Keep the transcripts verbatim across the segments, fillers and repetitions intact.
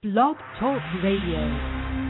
Blog Talk Radio.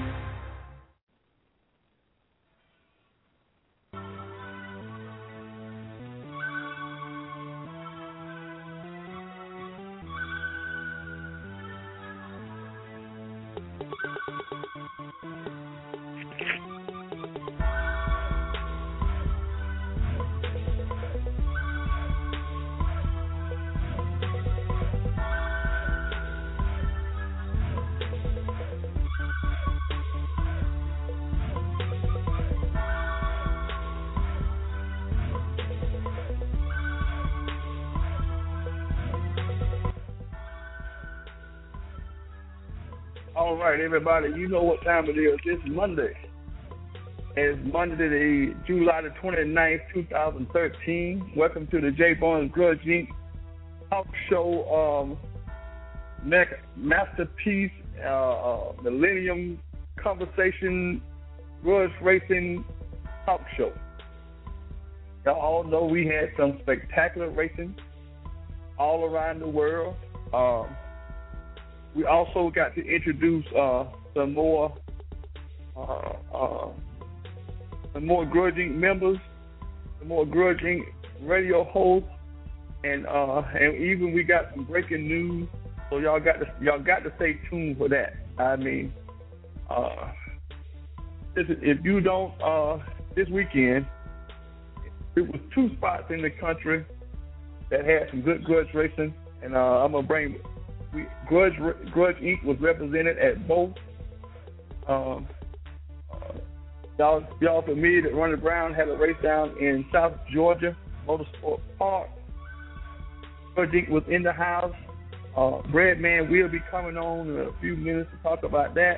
All right, everybody, you know what time it is. It's Monday. It's Monday, the July the twenty-ninth, twenty thirteen. Welcome to the J. Barnes Grudge Incorporated. Talk show, um, masterpiece, uh, uh, Millennium Conversation, Grudge Racing Talk Show. Y'all all know we had some spectacular racing all around the world. Um, We also got to introduce uh, some more uh, uh, some more Grudge Incorporated members, some more Grudge Incorporated radio hosts, and uh, and even we got some breaking news. So y'all got to y'all got to stay tuned for that. I mean, uh, if you don't, uh, this weekend it was two spots in the country that had some good grudge racing, and uh, I'm gonna bring. We, Grudge, Grudge Incorporated was represented at both. Um, uh, y'all, y'all familiar that Ronnie Brown had a race down in South Georgia Motorsport Park. Grudge Incorporated was in the house. Uh, Breadman will be coming on in a few minutes to talk about that.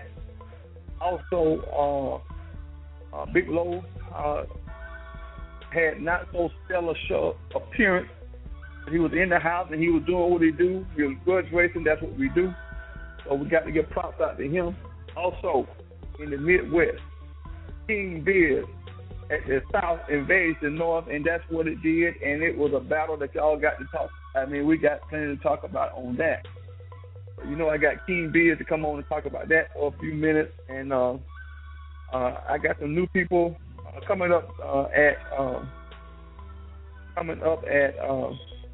Also, uh, uh, Big Low uh, had not so stellar show appearance. He was in the house and he was doing what he do. He was grudge racing. That's what we do. So we got to give props out to him. Also, in the Midwest, King Biz at the South invaded the North, and that's what it did. And it was a battle that y'all got to talk. I mean, we got plenty to talk about on that. But you know, I got King Biz to come on and talk about that for a few minutes. And uh, uh, I got some new people uh, coming up uh, at uh, coming up at. Uh,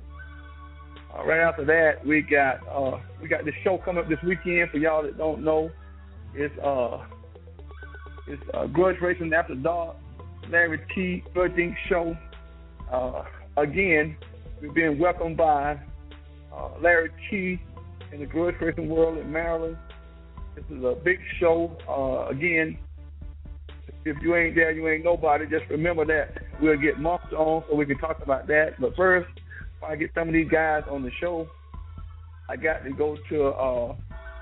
Uh, right after that, we got uh, we got this show coming up this weekend. For y'all that don't know, it's uh it's uh, Grudge Racing After Dark, Larry T. Grudge Incorporated show. Uh, again, we've been welcomed by uh, Larry T. in the Grudge Racing world in Maryland. This is a big show. Uh, again, if you ain't there, you ain't nobody. Just remember that. We'll get Monster on so we can talk about that. But first, I get some of these guys on the show, I got to go to uh,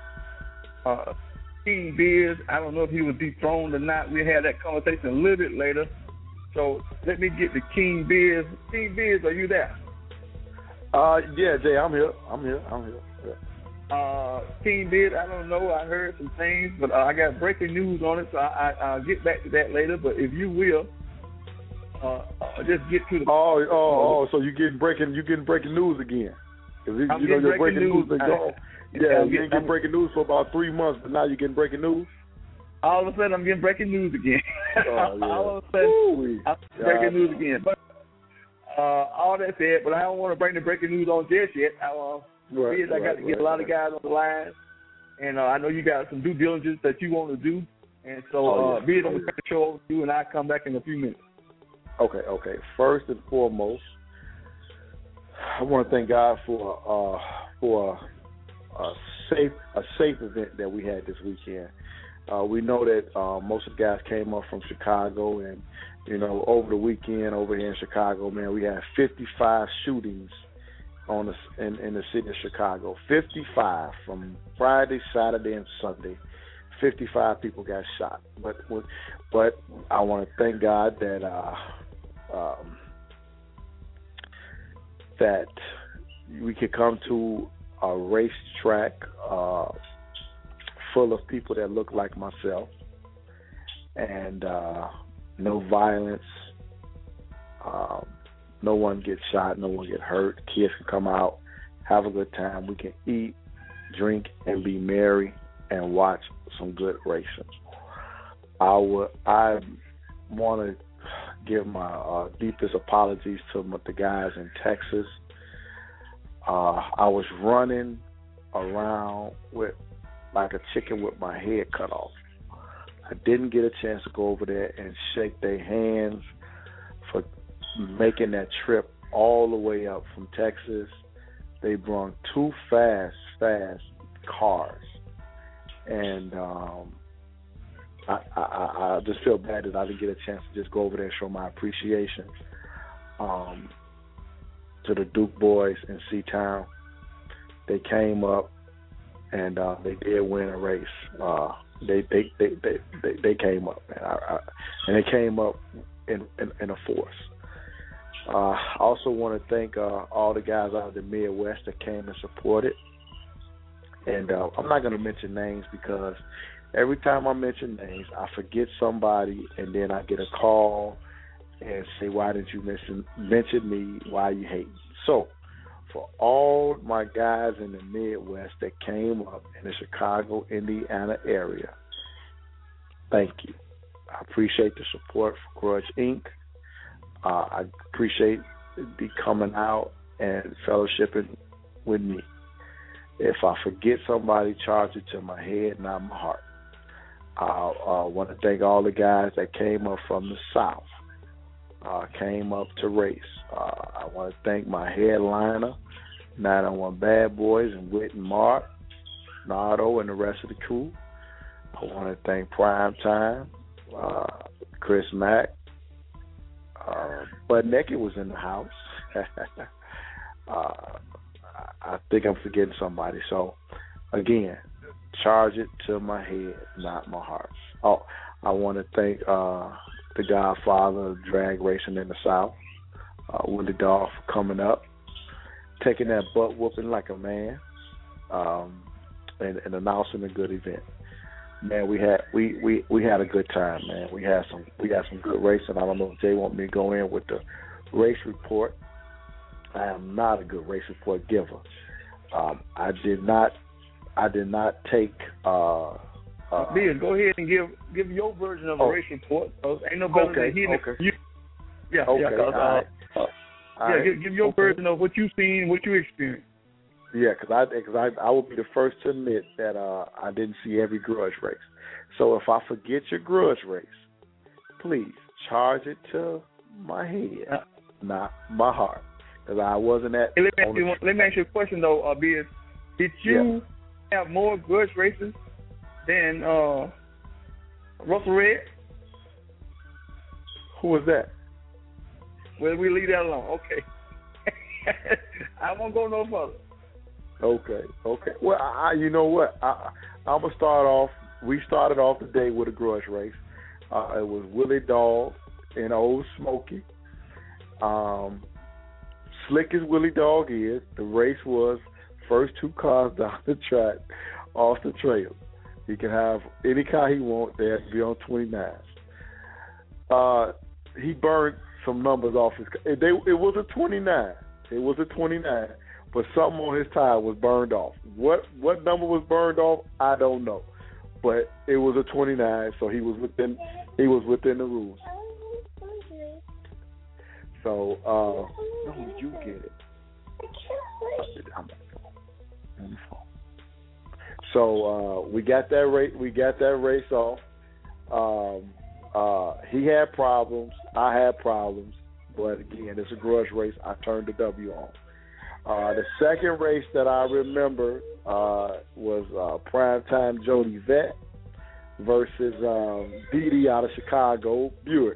uh, King Biz. I don't know if he was dethroned or not. We'll have that conversation a little bit later. So let me get to King Biz. King Biz, are you there? Uh, yeah, Jay, I'm here. I'm here. I'm here. Yeah. Uh, King Biz, I don't know. I heard some things, but uh, I got breaking news on it, so I, I, I'll get back to that later. But if you will, Uh, uh, just get to the. Oh, oh, oh! So you getting breaking, you getting breaking news again? Because you, you know your breaking, breaking news. news I, gone. Yeah, yeah you didn't get breaking news for about three months, but now you're getting breaking news. All of a sudden, I'm getting breaking news again. Oh, yeah. all of a sudden, Ooh, I'm getting breaking news again. But uh, all that said, but I don't want to bring the breaking news on just yet. I, uh, right, I got right, to get right, a lot right. of guys on the line, and uh, I know you got some due diligence that you want to do, and so oh, uh, yeah. be it on the show over to you, and I'll come back in a few minutes. Okay, okay. First and foremost, I want to thank God for uh, for a, a safe a safe event that we had this weekend. Uh, we know that uh, most of the guys came up from Chicago, and you know, over the weekend over here in Chicago, man, we had fifty-five shootings on the, in, in the city of Chicago. fifty-five from Friday, Saturday, and Sunday. fifty-five people got shot. But but I want to thank God that uh, um, that we could come to a racetrack uh, full of people that look like myself, and uh, no violence. Um, no one gets shot. No one get hurt. Kids can come out, have a good time. We can eat, drink, and be merry. and watch some good racing. I would, I want to give my uh, deepest apologies to the guys in Texas. Uh, I was running around with like a chicken with my head cut off. I didn't get a chance to go over there and shake their hands for making that trip all the way up from Texas. They brought two fast, fast cars. And um, I, I, I just feel bad that I didn't get a chance to just go over there and show my appreciation um, to the Duke boys in C-Town. They came up and uh, they did win a race. Uh, they, they, they, they, they, they came up, man. I, I, and they came up in, in, in a force. Uh, I also want to thank uh, all the guys out of the Midwest that came and supported. And uh, I'm not going to mention names because every time I mention names, I forget somebody, and then I get a call and say, why didn't you mention, mention me? Why you hate me? So for all my guys in the Midwest that came up in the Chicago, Indiana area, thank you. I appreciate the support for Grudge Incorporated. Uh, I appreciate the coming out and fellowshipping with me. If I forget somebody, charge it to my head, not my heart. I uh, want to thank all the guys that came up from the South, uh, came up to race. Uh, I want to thank my headliner, nine oh one Bad Boys, and Whit and Mark, Nardo, and the rest of the crew. I want to thank Prime Time, uh, Chris Mack. Uh, Bud Naked was in the house. uh, I think I'm forgetting somebody. So, again, charge it to my head, not my heart. Oh, I want to thank uh, the godfather of drag racing in the South, uh, Willie Dog, for coming up, taking that butt whooping like a man, um, and, and announcing a good event. Man, we had we, we, we had a good time, man. We had some we had some good racing. I don't know if Jay want me to go in with the race report. I am not a good race report giver. Um, I did not I did not take. Uh, uh, Bill, go ahead and give give your version of oh, a race report. Ain't no better okay, than hearing okay. you. Yeah, okay, yeah. Cause, uh, right. uh, yeah, right. give, give your okay. version of what you seen, what you experienced. Yeah, because I, cause I I will be the first to admit that uh, I didn't see every grudge race. So if I forget your grudge race, please charge it to my head, uh, not my heart, because I wasn't at. Hey, let, me ask you, the, let me ask you a question though, uh, Biz. Did you yeah. have more grudge races than uh, Russell Red? Who was that? Well, we leave that alone. Okay. I won't go no further. Okay, okay. Well, I, you know what? I, I'm gonna start off. We started off the day with a grudge race. Uh, it was Willie Dog and Old Smoky. Um, slick as Willie Dog is, the race was first two cars down the track off the trail. He can have any car he wants. They have to be on twenty-nines. Uh, he burned some numbers off his car. It, they, it was a twenty-nine. It was a twenty-nine. But something on his tire was burned off. What what number was burned off? I don't know. But it was a twenty-nine, so he was within he was within the rules. So uh, no, you get it. I'm on the phone. So uh, we got that race. We got that race off. Um, uh, he had problems. I had problems. But again, it's a grudge race. I turned the W on. Uh, the second race that I remember uh, was uh, Primetime Jody Vett versus um, Dee Dee out of Chicago, Buick.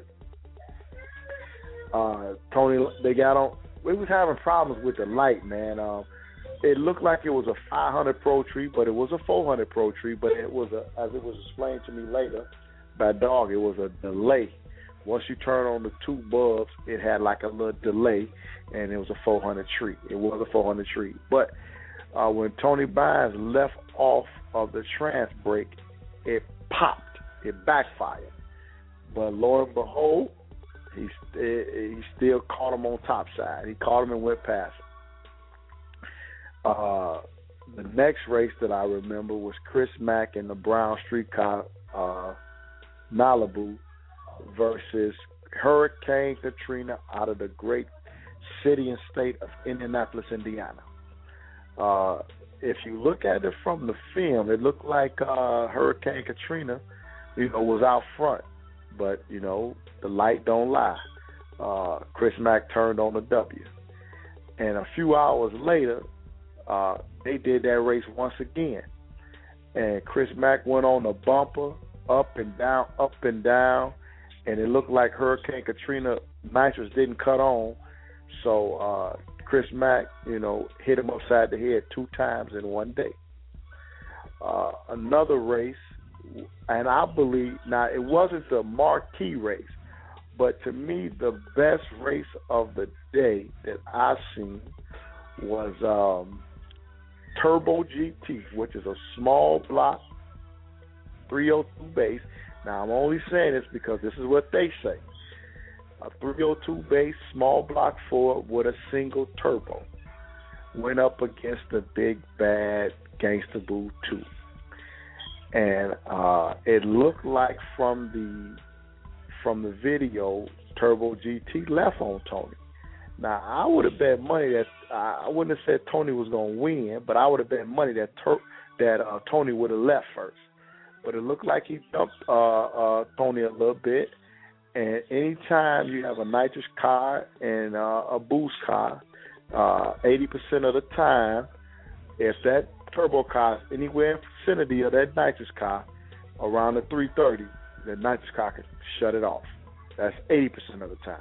Uh, Tony, they got on. We was having problems with the light, man. Um, it looked like it was a five hundred Pro Tree, but it was a four hundred Pro Tree. But it was a, as it was explained to me later by Dog, it was a delay. Once you turn on the two bulbs, it had like a little delay, and it was a four hundred tree. It was a four hundred tree. But uh, when Tony Bynes left off of the trans brake, it popped. It backfired. But lo and behold, he, he still caught him on top side. He caught him and went past him. Uh, The next race that I remember was Chris Mack in the Brown Streetcar uh, Malibu versus Hurricane Katrina out of the great city and state of Indianapolis, Indiana. Uh, if you look at it from the film, it looked like uh, Hurricane Katrina, you know, was out front. But, you know, the light don't lie. Uh, Chris Mack turned on the W. And a few hours later, uh, they did that race once again. And Chris Mack went on a bumper, up and down, up and down, and it looked like Hurricane Katrina nitrous didn't cut on. So uh, Chris Mack, you know, hit him upside the head two times in one day. Uh, another race, and I believe, now it wasn't the marquee race, but to me the best race of the day that I've seen was um, Turbo G T, which is a small block three oh two base. Now I'm only saying this because this is what they say. A three oh two base, small block Ford with a single turbo went up against the big bad Gangsta Boo two. And uh, it looked like from the from the video, Turbo G T left on Tony. Now I would have bet money that uh, I wouldn't have said Tony was going to win, but I would have bet money that Tur- that uh, Tony would have left first. But it looked like he dumped uh, uh, Tony a little bit. And anytime you have a nitrous car and uh, a boost car, uh, eighty percent of the time, if that turbo car is anywhere in vicinity of that nitrous car, around the three thirty, the nitrous car can shut it off. That's eighty percent of the time.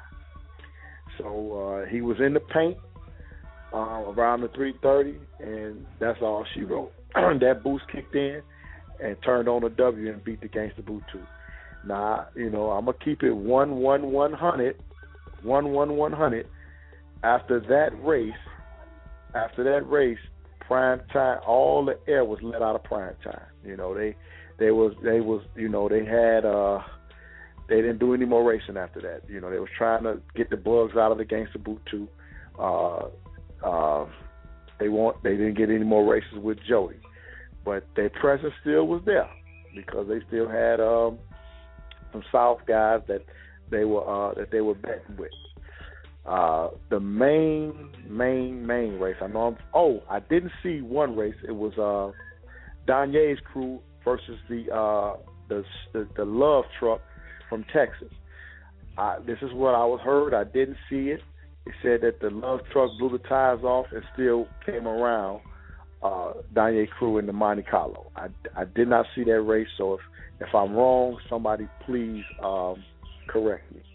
So uh, he was in the paint uh, around the three thirty, and that's all she wrote. That boost kicked in and turned on the W and beat the Gangsta Boo two. Now, you know, I'm going to keep it one one one hundred, one one one hundred. After that race, after that race, prime time, all the air was let out of prime time. You know, they they was they was you know, they had uh they didn't do any more racing after that. You know, they was trying to get the bugs out of the Gangsta Boo two. Uh uh they want they didn't get any more races with Jody. But their presence still was there because they still had um some South guys that they were uh, that they were betting with. Uh, the main, main, main race. I know. I'm, oh, I didn't see one race. It was uh, Donye's crew versus the, uh, the the the Love Truck from Texas. Uh, this is what I was heard. I didn't see it. It said that the Love Truck blew the tires off and still came around uh, Donye crew in the Monte Carlo. I, I did not see that race. So if If I'm wrong, somebody please um, correct me.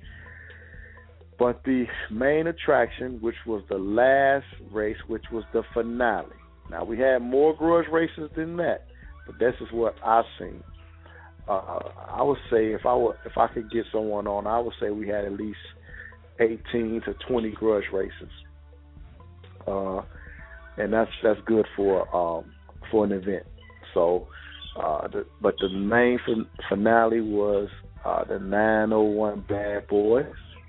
But the main attraction, which was the last race, which was the finale. Now, we had more grudge races than that, but this is what I've seen. Uh, I would say if I were, if I could get someone on, I would say we had at least eighteen to twenty grudge races, uh, and that's that's good for um, for an event. So. Uh, the, but the main fin- finale was uh, the nine oh one Bad Boys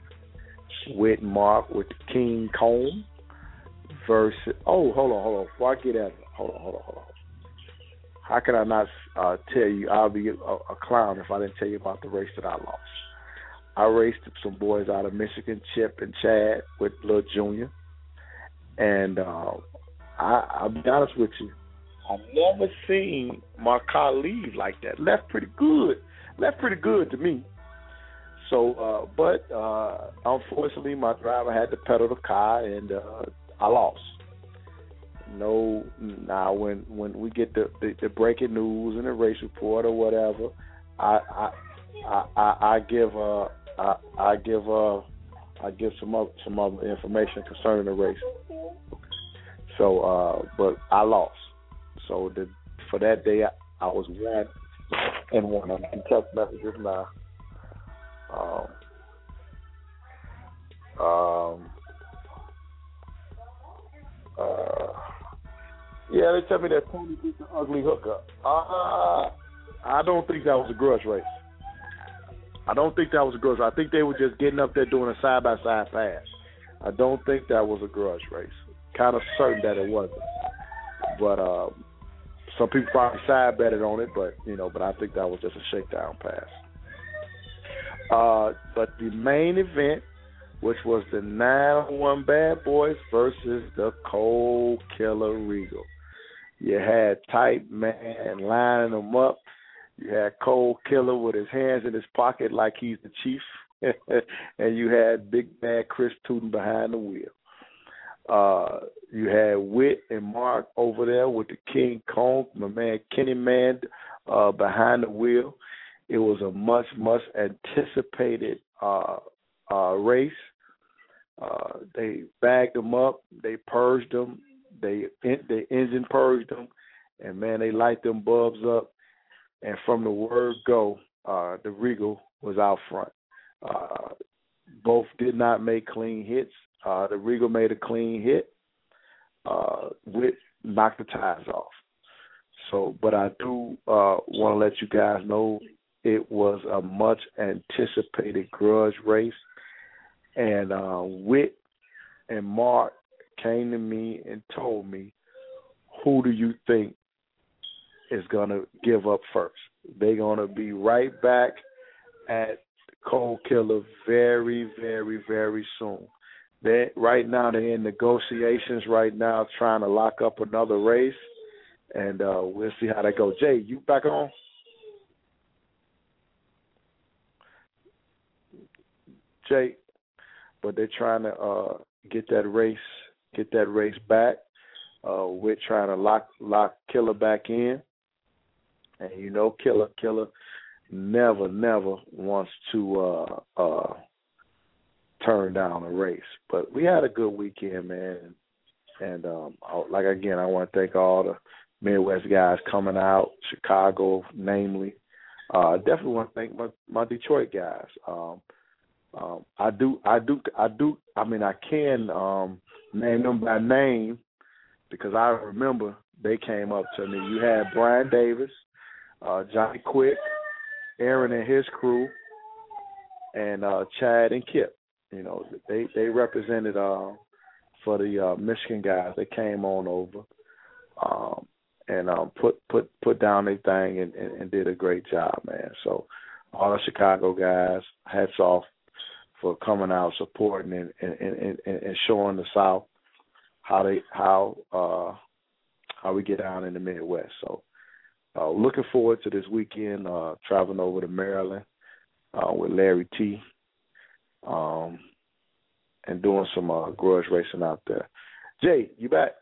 with Mark with the King Comb versus. Oh, hold on, hold on. Before I get at it, hold on, hold on, hold on. How can I not uh, tell you? I'll be a, a clown if I didn't tell you about the race that I lost. I raced some boys out of Michigan, Chip and Chad with Lil Junior, and uh, I, I'll be honest with you. I've never seen my car leave like that. Left pretty good. Left pretty good to me. So, uh, but uh, unfortunately, my driver had to pedal the car, and uh, I lost. No, now when when we get the, the, the breaking news and the race report or whatever, I I I, I, I give uh I, I give uh I give some other, some other information concerning the race. So, uh, but I lost. So the, for that day, I, I was one and one. I'm getting text messages now. Um, um, uh, yeah, they tell me that Tony beat the ugly hookup. Uh, I don't think that was a grudge race. I don't think that was a grudge race. I think they were just getting up there doing a side-by-side pass. I don't think that was a grudge race. Kind of certain that it wasn't. but uh, some people probably side betted on it, but you know, but I think that was just a shakedown pass. Uh, but the main event, which was the nine oh one Bad Boys versus the Cold Killer Regal. You had Type Man lining them up. You had Cold Killer with his hands in his pocket like he's the chief. And you had Big Bad Chris Tootin behind the wheel. Uh, you had Whit and Mark over there with the King Kong, my man Kenny Man uh, behind the wheel. It was a much, much anticipated uh, uh, race. Uh, they bagged them up. They purged them. They the engine purged them, and man, they light them bulbs up. And from the word go, uh, the Regal was out front. Uh, both did not make clean hits. Uh, the Regal made a clean hit. Uh, Whit knocked the tires off. So, but I do uh, want to let you guys know it was a much anticipated grudge race, and uh, Whit and Mark came to me and told me, who do you think is going to give up first? They're going to be right back at Cold Killer very, very, very soon. They right now they're in negotiations right now, trying to lock up another race, and uh, we'll see how that goes. Jay, you back on? Jay, but they're trying to uh, get that race, get that race back. Uh, we're trying to lock lock Killer back in, and you know, Killer Killer never never wants to uh, uh, turn down a race. But we had a good weekend, man, and um, like again, I want to thank all the Midwest guys coming out, Chicago, namely. Uh, definitely want to thank my, my Detroit guys. Um, um, I do, I do, I do. I mean, I can um, name them by name because I remember they came up to me. You had Brian Davis, uh, Johnny Quick, Aaron and his crew, and uh, Chad and Kip. You know, they they represented uh, for the uh, Michigan guys. They came on over um, and um, put put put down their thing and, and, and did a great job, man. So all the Chicago guys, hats off for coming out, supporting and and, and, and showing the South how they how uh, how we get down in the Midwest. So uh, looking forward to this weekend, uh, traveling over to Maryland uh, with Larry T. Um, and doing some uh, grudge racing out there. Jay, you back?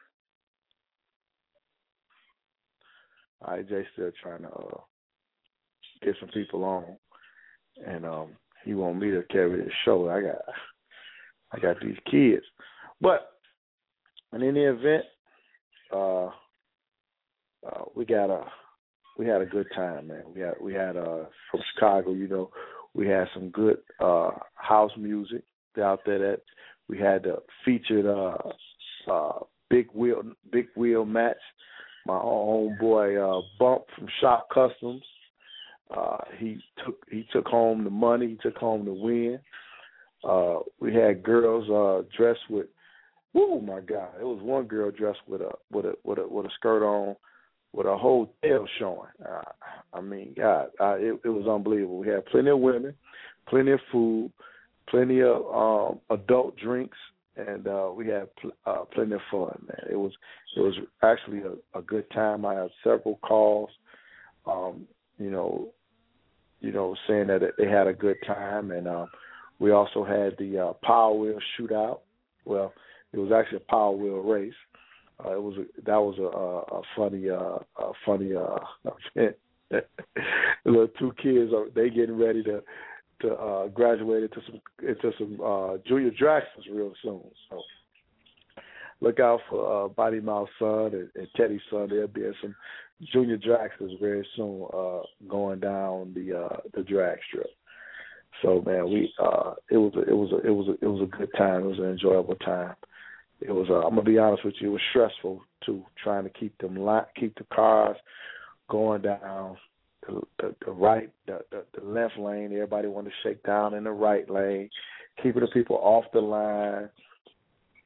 All right, Jay's still trying to uh, get some people on, and um, he want me to carry this show. I got, I got these kids, but in any event, uh, uh, we got a, we had a good time, man. We had, we had uh, from Chicago, you know. We had some good uh, house music out there. That we had the featured uh, uh, big wheel big wheel match. My own boy uh, Bump from Shop Customs. Uh, he took he took home the money. He took home the win. Uh, we had girls uh, dressed with. Oh my God! It was one girl dressed with a with a with a with a skirt on, with a whole tail showing. Uh, I mean, God, uh, it, it was unbelievable. We had plenty of women, plenty of food, plenty of um, adult drinks, and uh, we had pl- uh, plenty of fun, man. It was it was actually a, a good time. I had several calls, um, you know, you know, saying that they had a good time, and uh, we also had the uh, Power Wheel shootout. Well, it was actually a Power Wheel race. Uh, it was a, that was a, a, a funny, uh, a funny uh, event. The little two kids are they getting ready to to uh, graduate into some into some uh, junior dragsters real soon. So look out for uh, Body Mouth Son and, and Teddy's son. There'll be some junior dragsters very soon uh, going down the uh, the drag strip. So man, we uh, it was a, it was a, it was a, it was a good time. It was an enjoyable time. It was. Uh, I'm gonna be honest with you. It was stressful too, trying to keep them li- keep the cars going down the, the, the right, the, the, the left lane. Everybody wanted to shake down in the right lane, keeping the people off the line.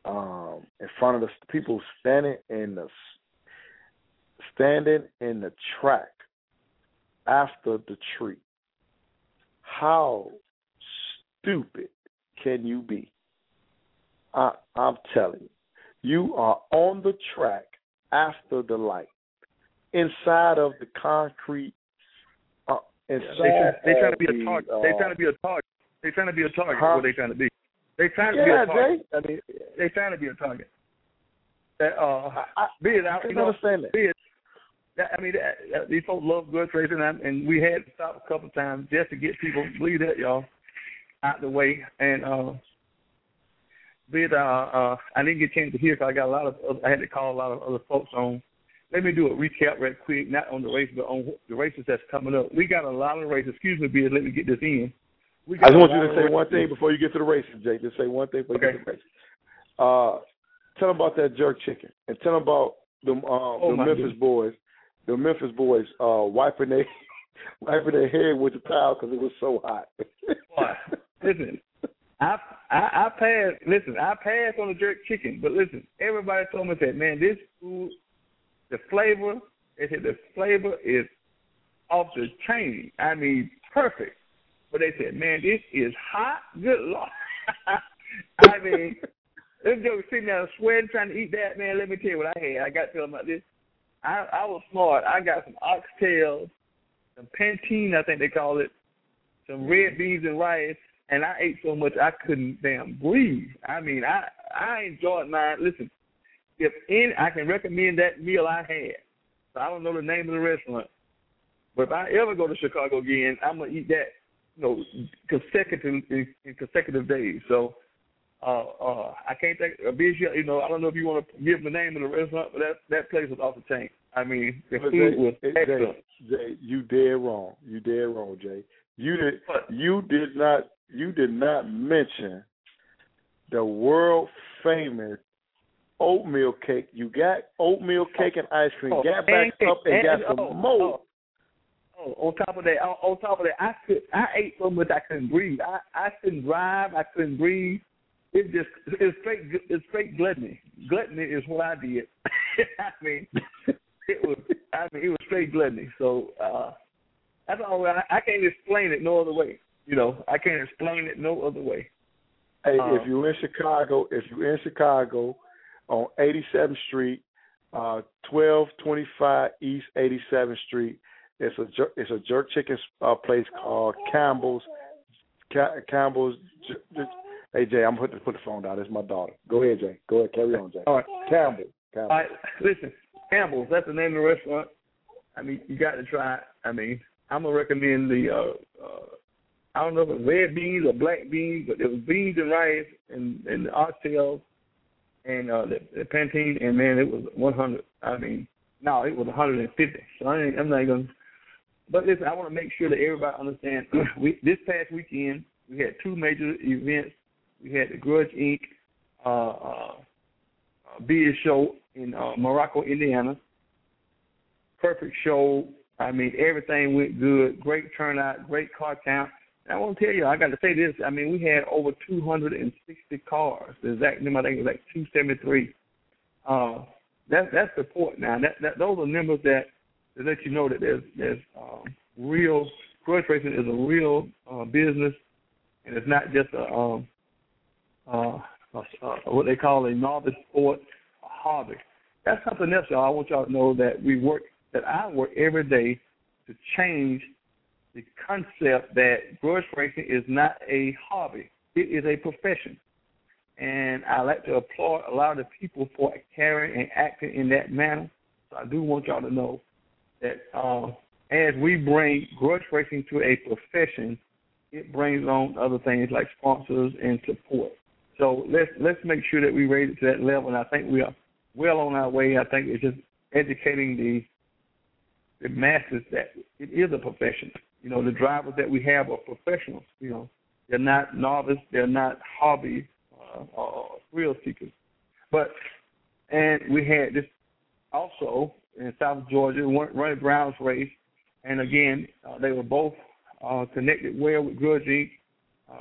um, in front of the people standing in the standing in the track after the tree. How stupid can you be? I, I'm telling you, you are on the track after the light, inside of the concrete. Uh, inside yeah, they, they trying to be the, a target. Uh, they trying to be a target. They trying to be a target. Huh? What they trying to be? They trying to yeah, be a target. Jay. I mean, they trying to be a target. That uh, I, I, be it, I, I you can know, understand that. be it. That, I mean, that, that, these folks love grudge racing, and, and we had to stop a couple of times just to get people, believe that, y'all, out the way. And uh, be it, uh, uh, I didn't get a chance to hear because I got a lot of, other, I had to call a lot of other folks on. Let me do a recap right quick, not on the race, but on the races that's coming up. We got a lot of races. Excuse me, Beard, let me get this in. We I just want a you to lot say of one races. thing before you get to the races, Jay. Just say one thing before you Okay. get to the races. Uh, tell them about that jerk chicken, and tell them about the, uh, Oh, the my Memphis goodness. boys. The Memphis boys uh, wiping their wiping their head with the towel because it was so hot. Boy, listen, I, I I passed. Listen, I passed on the jerk chicken, but listen, everybody told me that, man, this food, the flavor, they said the flavor is off the chain. I mean, perfect. But they said, man, this is hot. Good Lord. I mean, them jokers sitting there sweating, trying to eat that, man. Let me tell you what I had. I got to tell them about this. I, I was smart. I got some oxtails, some Pantene, I think they call it, some red beans and rice, and I ate so much I couldn't damn breathe. I mean, I I enjoyed mine. Listen, if any, I can recommend that meal I had. So I don't know the name of the restaurant, but if I ever go to Chicago again, I'm gonna eat that, you know, consecutive in, in consecutive days. So. Uh, uh, I can't think of visual, you know, I don't know if you want to give the name of the restaurant, but that that place was off the chain. I mean, the But food Jay, was Jay, excellent. Jay, you dead wrong. You dead wrong, Jay. You did What? you did not you did not mention the world famous oatmeal cake. You got oatmeal cake and ice cream. Oh, got back and, up and, and got some oh, more. Oh, oh, on top of that, on, on top of that, I could I ate so much I couldn't breathe. I, I couldn't drive. I couldn't breathe. It just it's straight it's straight gluttony. Gluttony is what I did. I mean, it was I mean it was straight gluttony. So uh, that's all. I, I can't explain it no other way. You know, I can't explain it no other way. Hey, Um, if you're in Chicago, if you're in Chicago, on eighty-seventh Street, uh, twelve twenty-five East eighty-seventh Street, it's a jer- it's a jerk chicken uh, place called Campbell's. Ca- Campbell's. J- j- Hey Jay, I'm putting put the phone down. It's my daughter. Go ahead, Jay. Go ahead, carry on, Jay. All right, Campbell. Campbell. all right. Listen, Campbell's. That's the name of the restaurant. I mean, you got to try it. I mean, I'm gonna recommend the. Uh, uh, I don't know if it was red beans or black beans, but it was beans and rice and and the oxtails and uh, the, the Pantene, and man, it was one hundred. I mean, no, it was one hundred fifty. So I ain't, I'm not gonna. But listen, I want to make sure that everybody understands. we this past weekend we had two major events. We had the Grudge Incorporated. Uh, uh, beer show in uh, Morocco, Indiana. Perfect show. I mean, everything went good. Great turnout, great car count. And I want to tell you, I got to say this. I mean, we had over two hundred sixty cars. The exact number, I think, it was like two seventy-three. Uh, that, that's support now. That, that those are numbers that, that let you know that there's there's um, real grudge racing is a real uh, business, and it's not just a um, uh, uh, what they call a novice sport, a hobby. That's something else, y'all. I want y'all to know that we work, that I work every day to change the concept that grudge racing is not a hobby. It is a profession. And I like to applaud a lot of the people for carrying and acting in that manner. So I do want y'all to know that uh, as we bring grudge racing to a profession, it brings on other things like sponsors and support. So let's let's make sure that we raise it to that level, and I think we are well on our way. I think it's just educating the the masses that it is a profession. You know, the drivers that we have are professionals. You know, they're not novice, they're not hobby uh, or thrill seekers. But and we had this also in South Georgia, Ronnie Brown's race, and again uh, they were both uh, connected well with Grudge Incorporated. Uh,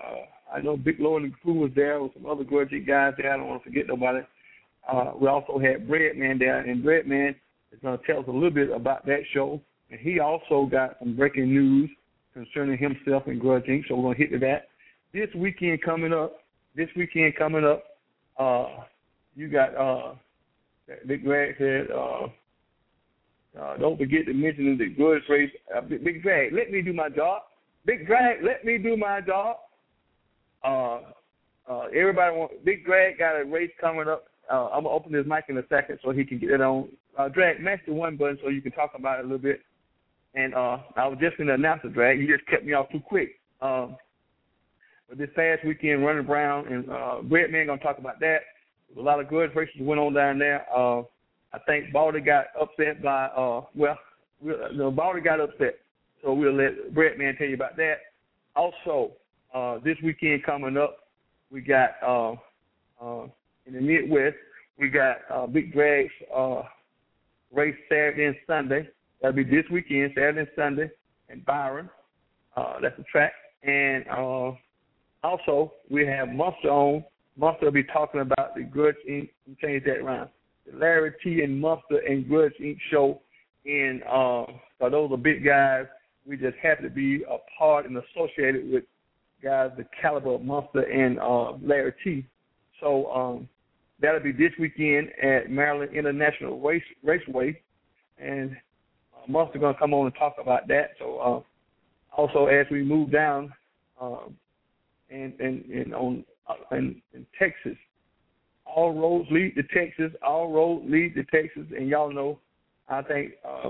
I know Big Lord and the crew was there with some other Grudge Incorporated guys there. I don't want to forget nobody. Uh, we also had Breadman there, and Breadman is going to tell us a little bit about that show. And he also got some breaking news concerning himself and Grudge Incorporated, so we're going to hit to that. This weekend coming up, this weekend coming up, uh, you got uh, Big Greg said, uh, uh, don't forget to mention the Grudge race. Uh, Big, Big Drag, let me do my job. Big Drag, let me do my job. Uh, uh, everybody want Big Drag got a race coming up. Uh, I'm gonna open his mic in a second so he can get it on. Uh, Drag, mash the one button so you can talk about it a little bit. And uh, I was just gonna announce it, Drag. You just kept me off too quick. Um, but this past weekend, Running Brown and uh, Breadman gonna talk about that. A lot of good races went on down there. Uh, I think Baldy got upset by, uh, well, no, Baldy got upset. So we'll let Breadman tell you about that. Also, uh, this weekend coming up, we got uh, uh, in the Midwest, we got uh, Big Drag's uh, race Saturday and Sunday. That'll be this weekend, Saturday and Sunday, in Byron. Uh, that's the track. And uh, also, we have Monster on. Monster will be talking about the Grudge Incorporated. Change that around. The Larry T. and Monster and Grudge Incorporated show. And uh, so those are big guys. We just happy to be a part and associated with guys the caliber of Monster and uh, Larry T. So um, that'll be this weekend at Maryland International Race, Raceway. And uh, Monster going to come on and talk about that. So uh, also as we move down um, and, and, and on uh, in, in Texas, all roads lead to Texas. All roads lead to Texas. And y'all know, I think uh,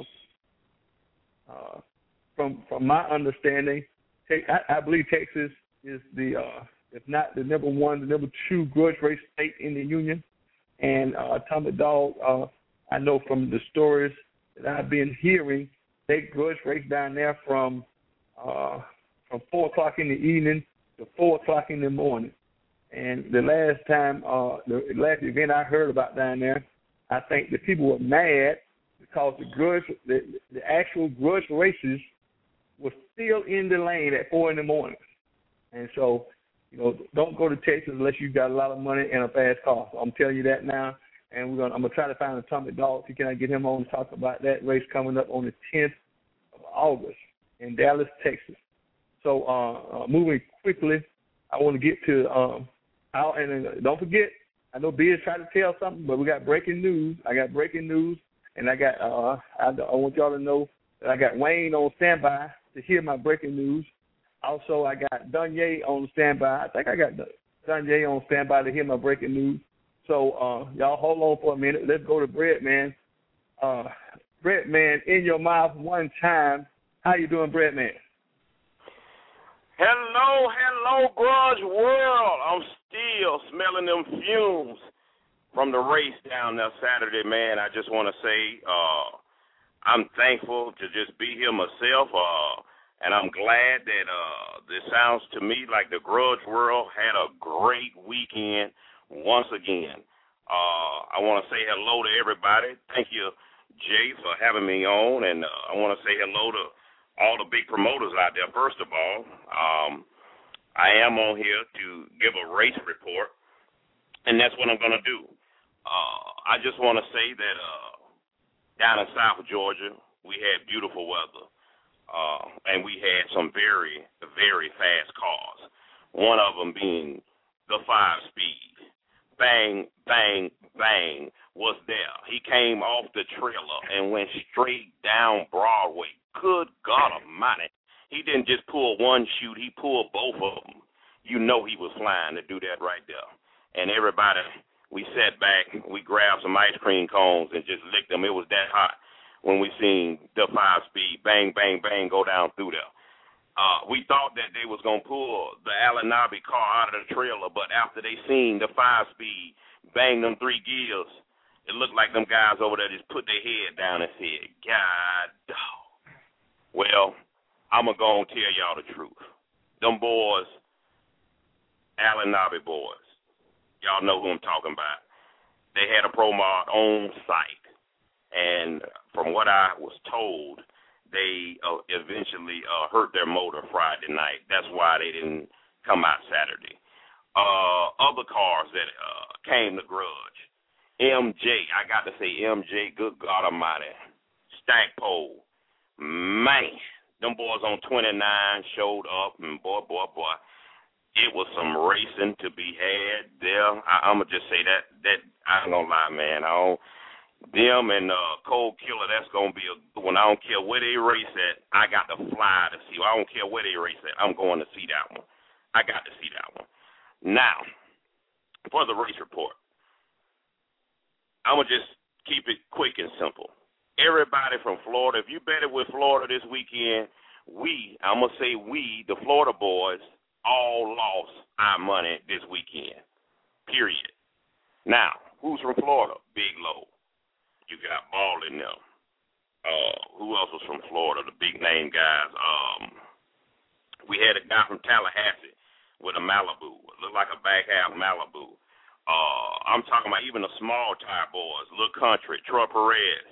uh, from from my understanding, I, I believe Texas is the, uh, if not the number one, the number two grudge race state in the union. And uh, Tommy Dog, uh, I know from the stories that I've been hearing, they grudge race down there from uh, from four o'clock in the evening to four o'clock in the morning. And the last time, uh, the last event I heard about down there, I think the people were mad because the grudge, the, the actual grudge races were still in the lane at four in the morning. And so, you know, don't go to Texas unless you've got a lot of money and a fast car. So I'm telling you that now. And we're gonna, I'm going to try to find a Tommy Dog. Can I get him on to talk about that race coming up on the tenth of August in Dallas, Texas. So uh, uh, moving quickly, I want to get to, um, I'll, and uh, don't forget, I know B is trying to tell something, but we got breaking news. I got breaking news, and I got, uh, I, I want y'all to know that I got Wayne on standby to hear my breaking news. Also, I got Dunye on standby. I think I got Dunye on standby to hear my breaking news. So, uh, y'all hold on for a minute. Let's go to Breadman. Uh, Breadman, in your mouth one time. How you doing, Breadman? Hello, hello, Grudge World. I'm still smelling them fumes from the race down there Saturday, man. I just want to say uh, I'm thankful to just be here myself, uh, and I'm glad that uh, this sounds to me like the Grudge World had a great weekend once again. Uh, I want to say hello to everybody. Thank you, Jay, for having me on, and uh, I want to say hello to all the big promoters out there. First of all, um, I am on here to give a race report, and that's what I'm going to do. Uh, I just want to say that uh, down in South Georgia, we had beautiful weather, uh, and we had some very, very fast cars, one of them being the five-speed. Bang, bang, bang was there. He came off the trailer and went straight down Broadway. Good God Almighty. He didn't just pull one chute, he pulled both of them. You know he was flying to do that right there. And everybody, we sat back, we grabbed some ice cream cones and just licked them. It was that hot when we seen the five-speed bang, bang, bang go down through there. Uh, we thought that they was going to pull the Alan Nobby car out of the trailer, but after they seen the five-speed bang them three gears, it looked like them guys over there just put their head down and said, God dog. Well, I'm going to go and tell y'all the truth. Them boys, Alan Nobby boys, y'all know who I'm talking about. They had a Pro Mod on site, and from what I was told, they uh, eventually uh, hurt their motor Friday night. That's why they didn't come out Saturday. Uh, other cars that uh, came to Grudge. M J, I got to say M J, good God Almighty. Stackpole. Man, them boys on twenty-nine showed up, and boy, boy, boy, it was some racing to be had there. I, I'm going to just say that, that I ain't going to lie, man. I don't, them and uh, Cold Killer, that's going to be a good one. I don't care where they race at. I got to fly to see. I don't care where they race at. I'm going to see that one. I got to see that one. Now, for the race report, I'm going to just keep it quick and simple. Everybody from Florida, if you betted with Florida this weekend, we, I'm going to say we, the Florida boys, all lost our money this weekend, period. Now, who's from Florida? Big Low. You got Ball in them. Uh, who else was from Florida? The big name guys. Um, we had a guy from Tallahassee with a Malibu. It looked like a back half Malibu. Uh, I'm talking about even the small tire boys, Little Country, Troy Perez.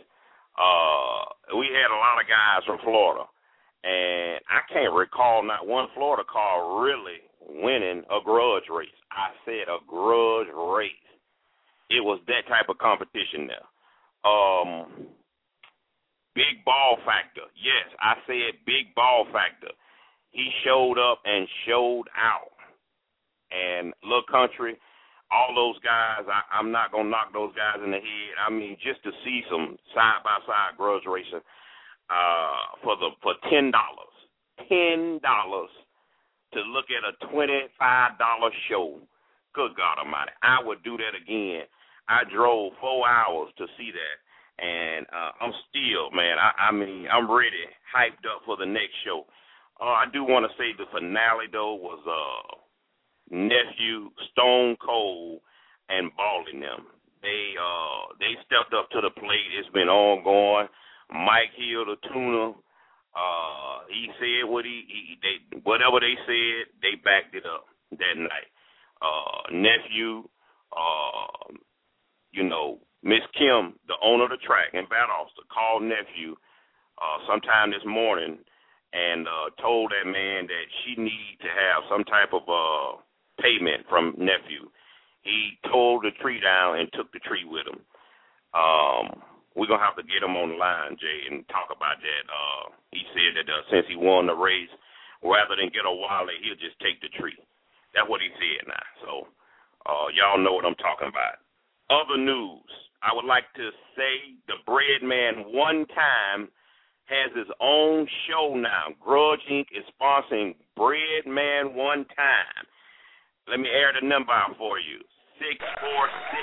Uh, we had a lot of guys from Florida, and I can't recall not one Florida car really winning a grudge race. I said a grudge race. It was that type of competition there. Um, big ball factor. Yes, I said big ball factor. He showed up and showed out. And Little Country, all those guys, I, I'm not going to knock those guys in the head. I mean, just to see some side-by-side grudge racing uh, for the for ten dollars. ten dollars to look at a twenty-five dollars show. Good God Almighty. I would do that again. I drove four hours to see that. And uh, I'm still, man, I, I mean, I'm ready, hyped up for the next show. Uh, I do want to say the finale, though, was uh, Nephew, Stone Cold, and Balling them. They uh they stepped up to the plate. It's been ongoing. Mike Hill, the tuner, uh, he said what he, he they whatever they said, they backed it up that night. Uh, Nephew, uh, you know, Miss Kim, the owner of the track in Valdosta, called Nephew uh, sometime this morning and uh, told that man that she need to have some type of uh payment from Nephew. He tore the tree down and took the tree with him. Um, we're going to have to get him on the line, Jay, and talk about that. Uh, he said that uh, since he won the race, rather than get a wallet, he'll just take the tree. That's what he said now. So uh, y'all know what I'm talking about. Other news, I would like to say the Bread Man one time has his own show now. Grudge Incorporated is sponsoring Bread Man one time. Let me air the number out for you. six four six.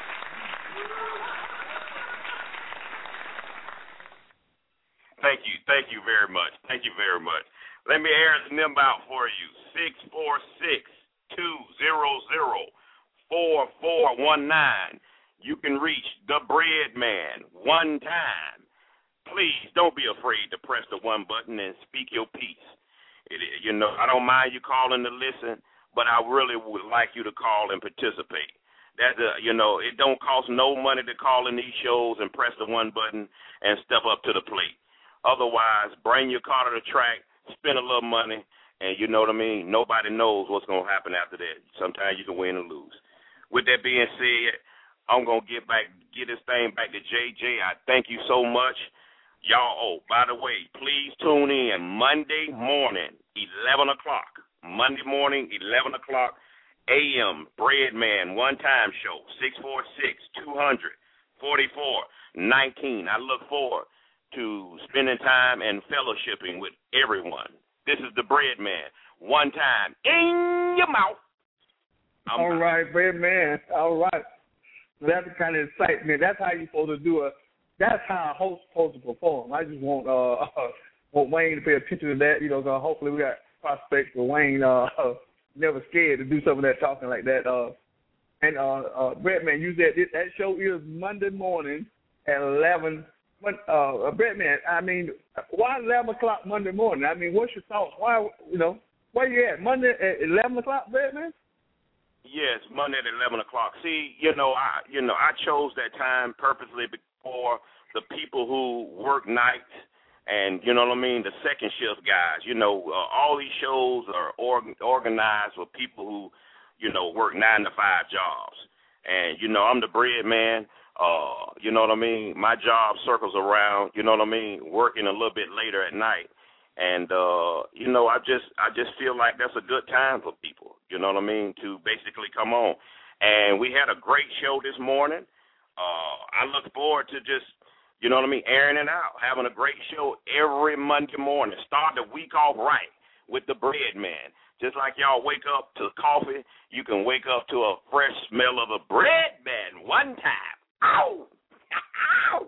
Thank you. Thank you very much. Thank you very much. Let me air the number out for you. six four six, two zero zero, four four one nine. You can reach the Bread Man one time. Please don't be afraid to press the one button and speak your piece. It, you know, I don't mind you calling to listen, but I really would like you to call and participate. That's a, you know, it don't cost no money to call in these shows and press the one button and step up to the plate. Otherwise, bring your car to the track, spend a little money, and you know what I mean? Nobody knows what's going to happen after that. Sometimes you can win or lose. With that being said, I'm going to get back, get this thing back to J J. I thank you so much. Y'all, oh, by the way, please tune in Monday morning, eleven o'clock. Monday morning, eleven o'clock a m, Bread Man, one-time show, six four six, two hundred, forty-four nineteen. I look forward to spending time and fellowshipping with everyone. This is the Bread Man, one time, in your mouth. I'm All out. right, Bread Man. All right. That's the kind of excitement. That's how you're supposed to do it. That's how a host supposed to perform. I just want uh, want Wayne to pay attention to that. You know, so hopefully we got prospects for Wayne. Uh, never scared to do some of that talking like that. Uh, and uh, uh, Bread Man, you said that show is Monday morning at eleven. Uh, Bread Man, I mean, why eleven o'clock Monday morning? I mean, what's your thoughts? Why, you know, where you at? Monday at eleven o'clock, Bread Man? Yes, Monday at eleven o'clock. See, you know, I you know I chose that time purposely for the people who work nights and you know what I mean, the second shift guys. You know, uh, all these shows are org- organized for people who, you know, work nine to five jobs. And you know, I'm the bread man. Uh, you know what I mean? My job circles around, you know what I mean, working a little bit later at night. And, uh, you know, I just I just feel like that's a good time for people, you know what I mean, to basically come on. And we had a great show this morning. Uh, I look forward to just, you know what I mean, airing it out, having a great show every Monday morning. Start the week off right with the bread man. Just like y'all wake up to coffee, you can wake up to a fresh smell of a bread man one time. Ow! Ow!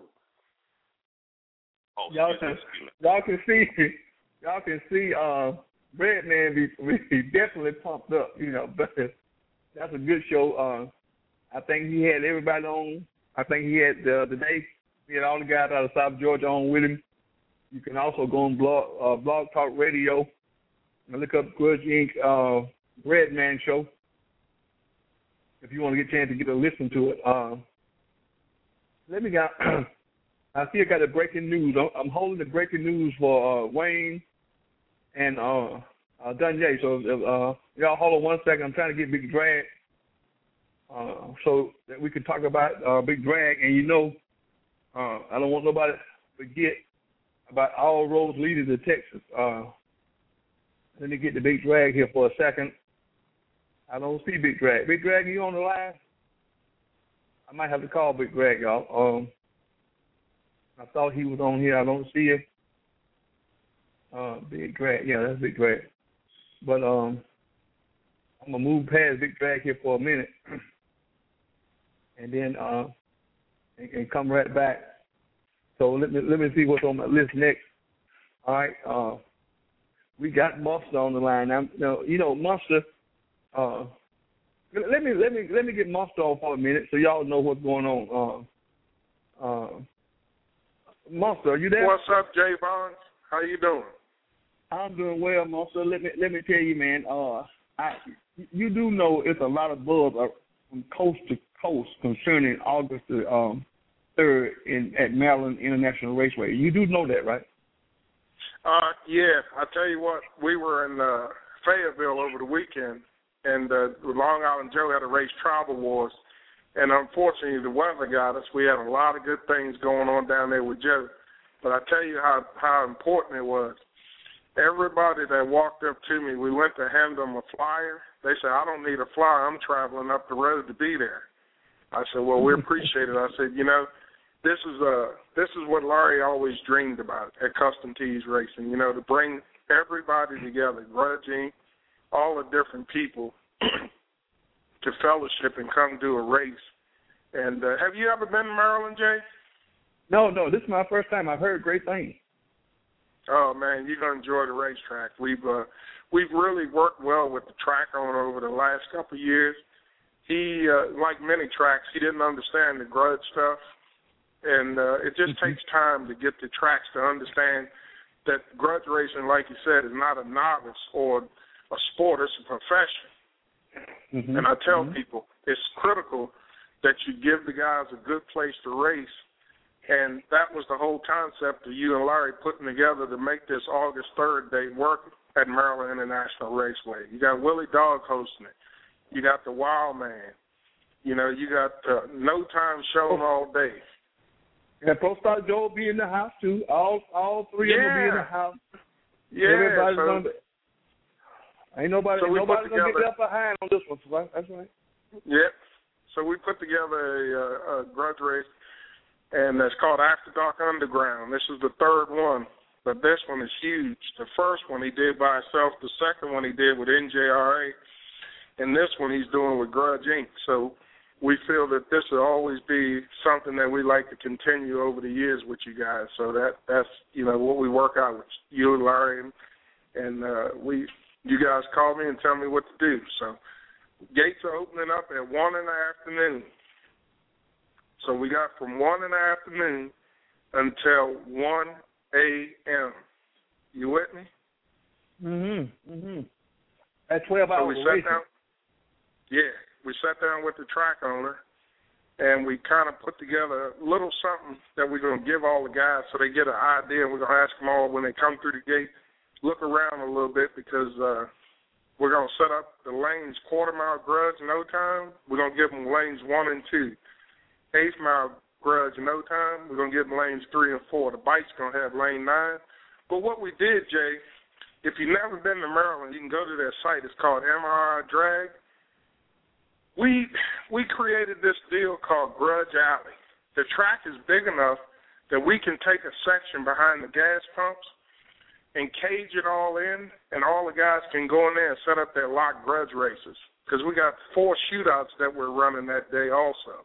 Oh, y'all can y'all can see y'all can see uh Bread Man be, be definitely pumped up, you know. But that's a good show. Uh, I think he had everybody on. I think he had uh, today. He had all the guys out of South Georgia on with him. You can also go on blog uh, Blog Talk Radio and look up Grudge Incorporated. Uh, Bread Man Show if you want to get a chance to get a listen to it. Uh, Let me got. I see I got the breaking news. I'm, I'm holding the breaking news for uh, Wayne and uh, uh, Dunjay. So uh, y'all hold on one second. I'm trying to get Big Drag uh, so that we can talk about uh, Big Drag. And you know, uh, I don't want nobody to forget about all roads leading to Texas. Uh, let me get the Big Drag here for a second. I don't see Big Drag. Big Drag, you on the line? I might have to call Big Greg, y'all. Um, I thought he was on here. I don't see him. Uh, Big Greg. Yeah, that's Big Greg. But um, I'm going to move past Big Greg here for a minute and then uh, and, and come right back. So let me let me see what's on my list next. All right. Uh, we got Monster on the line. Now, you know, you know Monster uh, – Let me let me let me get Monster on for a minute so y'all know what's going on. Uh, uh, Monster, are you there? What's up, Jay Bonds? How you doing? I'm doing well, Monster. Let me let me tell you, man. Uh, I you do know it's a lot of buzz from coast to coast concerning August the um, third in at Maryland International Raceway. You do know that, right? Uh, yeah. I tell you what, we were in uh, Fayetteville over the weekend. And uh, Long Island Joe had a race, Tribal Wars, and unfortunately the weather got us. We had a lot of good things going on down there with Joe. But I tell you how, how important it was. Everybody that walked up to me, we went to hand them a flyer. They said, I don't need a flyer. I'm traveling up the road to be there. I said, well, we appreciate it. I said, you know, this is uh, this is what Larry always dreamed about at Custom Tees Racing, you know, to bring everybody together, grudging, all the different people to fellowship and come do a race. And uh, have you ever been to Maryland, Jay? No, no, this is my first time. I've heard great things. Oh, man, you're going to enjoy the racetrack. We've uh, we've really worked well with the track owner over the last couple of years. He, uh, like many tracks, he didn't understand the grudge stuff. And uh, it just mm-hmm. takes time to get the tracks to understand that grudge racing, like you said, is not a novice or a sport, it's a profession. Mm-hmm. And I tell mm-hmm. people it's critical that you give the guys a good place to race. And that was the whole concept of you and Larry putting together to make this August third day work at Maryland International Raceway. You got Willie Dog hosting it. You got the Wild Man. You know, you got uh, No Time Show all day. And Pro Star Joe will be in the house, too. All all three yeah. of them will be in the house. Yeah. Everybody's so, going to Ain't nobody, so nobody's going to get left behind on this one, right? That's right. Yep. So we put together a, a grudge race, and it's called After Dark Underground. This is the third one, but this one is huge. The first one he did by himself. The second one he did with N J R A. And this one he's doing with Grudge Incorporated. So we feel that this will always be something that we like to continue over the years with you guys. So that that's, you know, what we work out with you and Larry, and, and uh, we – you guys call me and tell me what to do. So gates are opening up at one in the afternoon. So we got from one in the afternoon until one a.m. You with me? Mm-hmm. Mm-hmm. At twelve so hours. We sat down, yeah, we sat down with the track owner, and we kind of put together a little something that we're going to give all the guys so they get an idea. We're going to ask them all when they come through the gate, look around a little bit because uh, we're going to set up the lanes quarter mile grudge no time. We're going to give them lanes one and two. Eighth mile grudge no time. We're going to give them lanes three and four. The bike's going to have lane nine. But what we did, Jay, if you've never been to Maryland, you can go to their site. It's called M R I Drag. We we created this deal called Grudge Alley. The track is big enough that we can take a section behind the gas pumps and cage it all in, and all the guys can go in there and set up their locked grudge races because we got four shootouts that we're running that day also.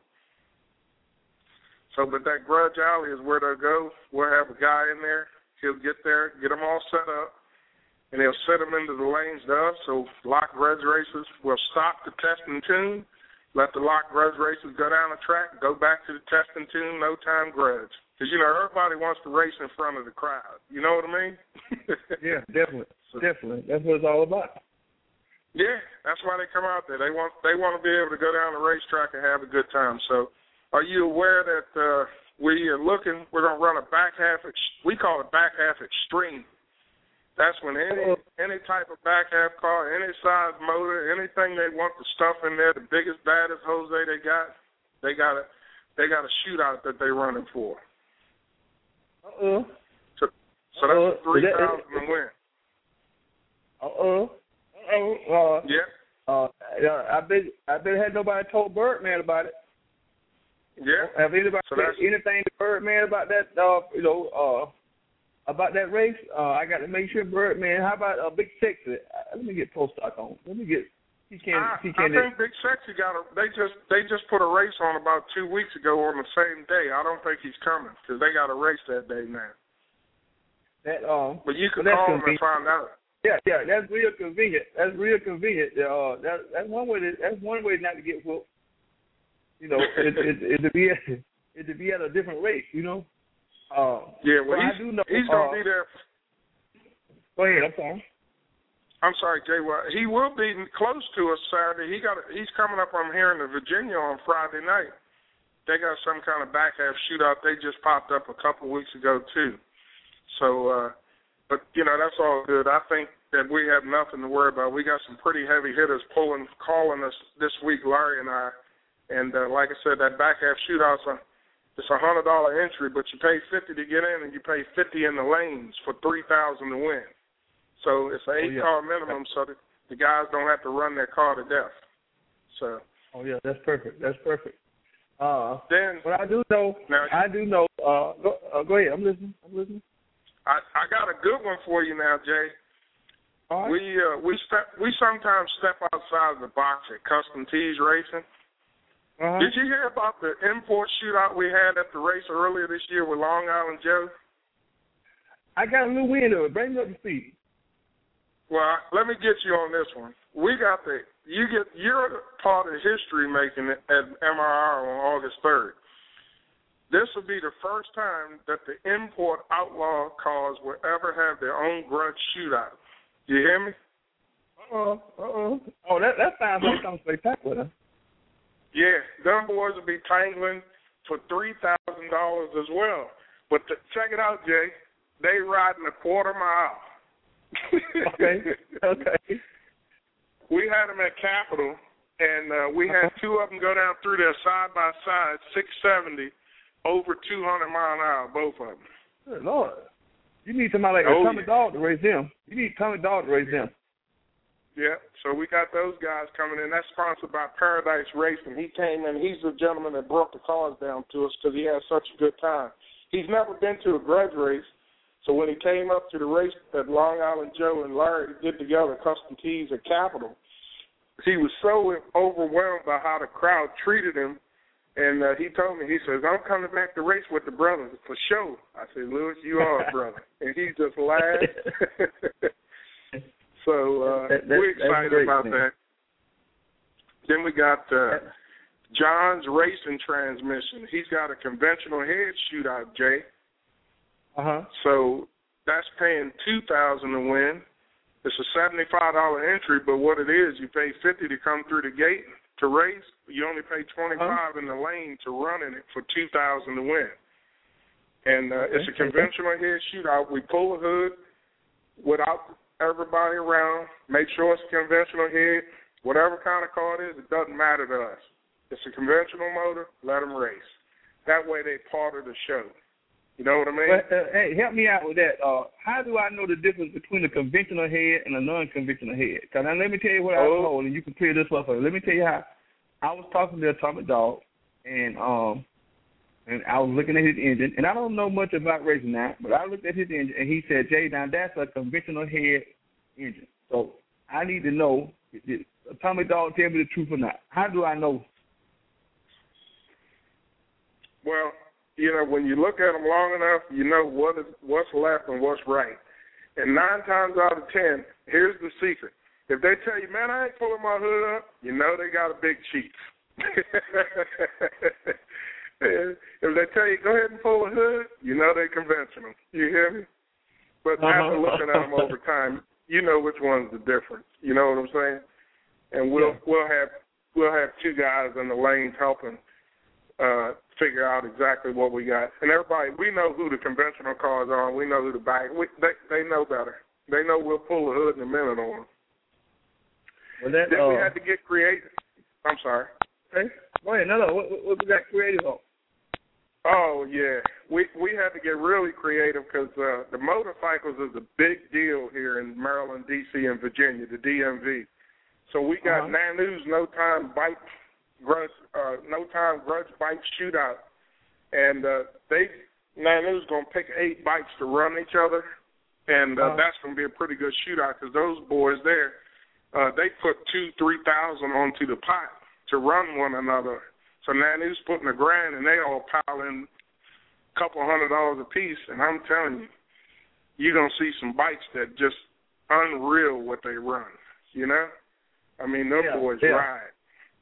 So, but that Grudge Alley is where they'll go. We'll have a guy in there. He'll get there, get them all set up, and they'll set them into the lanes to us. So lock grudge races will stop the test and tune, let the lock grudge races go down the track, go back to the test and tune, no time grudge. Because, you know, everybody wants to race in front of the crowd. You know what I mean? Yeah, definitely. So, definitely. That's what it's all about. Yeah, that's why they come out there. They want they want to be able to go down the racetrack and have a good time. So are you aware that uh, we are looking, we're going to run a back half, we call it back half extreme. That's when any any type of back half car, any size motor, anything they want the stuff in there, the biggest, baddest Jose they got, they got a they got a shootout that they're running for. Uh uh. So, so that's a three thousand to win. Uh uh. Uh yeah. Uh, I bet I bet had nobody told Birdman about it. Yeah. Have anybody so said anything to Birdman about that? Uh, you know, uh. About that race, uh, I got to make sure Birdman. How about uh, Big Sexy? Uh, let me get Pro Stock on. Let me get. He can. I, he can. I think Big Sexy got a. They just they just put a race on about two weeks ago on the same day. I don't think he's coming because they got a race that day now. That um. But you can well, call him and find out. Yeah, yeah, that's real convenient. That's real convenient. Uh, that that's one way. To, that's one way not to get whooped. You know, it it, it to be at, it to be at a different race. You know. Uh, yeah, well, I do know, he's going to uh, be there. Go ahead, I'm sorry. I'm sorry, Jay. Well, he will be close to us Saturday. He got. He's coming up. I'm here in Virginia on Friday night. They got some kind of back half shootout. They just popped up a couple weeks ago too. So, uh, but you know that's all good. I think that we have nothing to worry about. We got some pretty heavy hitters pulling, calling us this week, Larry and I. And uh, like I said, that back half shootout's a It's a hundred dollar entry, but you pay fifty to get in, and you pay fifty in the lanes for three thousand to win. So it's an eight oh, yeah. car minimum, so that the guys don't have to run their car to death. So. Oh yeah, that's perfect. That's perfect. Uh, then, but I do know. Now, I do know. Uh, go, uh, go ahead. I'm listening. I'm listening. I, I got a good one for you now, Jay. All right. We uh, we step we sometimes step outside the box at Custom Tees Racing. Uh-huh. Did you hear about the import shootout we had at the race earlier this year with Long Island Joe? I got a new win of it. Bring me up to speed. Well, let me get you on this one. We got the you get you're part of history making it at M R R on August third. This will be the first time that the import outlaw cars will ever have their own grudge shootout. You hear me? Uh uh uh. Oh, that that sounds like something spectacular. Yeah, them boys will be tangling for three thousand dollars as well. But to, check it out, Jay. They riding a quarter mile. Okay. Okay. We had them at Capitol, and uh, we had two of them go down through there side by side, six seventy, over two hundred mile an hour, both of them. Good Lord. You need somebody like oh, a Tommy yeah. Dog to race them. You need Tommy Dog to race them. Yeah, so we got those guys coming in. That's sponsored by Paradise Racing. He came in. He's the gentleman that brought the cars down to us because he had such a good time. He's never been to a grudge race, so when he came up to the race that Long Island Joe and Larry did together, Custom Tees at Capitol, he was so overwhelmed by how the crowd treated him, and uh, he told me, he says, I'm coming back to race with the brothers for sure. I said, Lewis, you are a brother. And he just laughed. So uh, that, that, we're excited great, about man. that. Then we got uh, John's Racing Transmission. He's got a conventional head shootout, Jay. Uh-huh. So that's paying two thousand dollars to win. It's a seventy-five dollar entry, but what it is, you pay fifty to come through the gate, to race. You only pay twenty-five huh? in the lane to run in it for two thousand to win. And uh, it's a conventional head shootout. We pull a hood without everybody around. Make sure it's a conventional head. Whatever kind of car it is, it doesn't matter to us. It's a conventional motor. Let them race. That way they're part of the show. You know what I mean? But, uh, hey, help me out with that. Uh, how do I know the difference between a conventional head and a non-conventional head? Because let me tell you what oh. I told, and you can clear this up for me. Let me tell you how. I was talking to Atomic Dog, and um, and I was looking at his engine, and I don't know much about racing now, but I looked at his engine, and he said, Jay, now that's a conventional head engine. So I need to know, did Atomic Dog tell me the truth or not? How do I know? Well, you know, when you look at them long enough, you know what is what's left and what's right. And nine times out of ten, here's the secret. If they tell you, man, I ain't pulling my hood up, you know they got a big chief. If they tell you, go ahead and pull a hood, you know they're conventional. You hear me? But uh-huh. after looking at them over time, you know which one's the difference. You know what I'm saying? And we'll yeah. we'll have we'll have two guys in the lanes helping uh, figure out exactly what we got. And everybody, we know who the conventional cars are, and we know who the back. We, they they know better. They know we'll pull a hood in a minute on them. Well, that, then uh, we had to get creative. I'm sorry. Okay. Go ahead. No, no. What, what we got creative on? Oh, yeah. We we had to get really creative because uh, the motorcycles is a big deal here in Maryland, D C, and Virginia, the D M V. So we got uh-huh. Nanu's No Time Bike Grudge, uh, No Time Grudge Bike Shootout. And uh, they Nanu's going to pick eight bikes to run each other, and uh, uh-huh. that's going to be a pretty good shootout because those boys there, uh, they put two, three thousand onto the pot to run one another. So Nanu's putting a grand, and they all pile in a couple hundred dollars a piece. And I'm telling you, you're going to see some bikes that just unreal what they run, you know? I mean, them yeah, boys yeah. ride.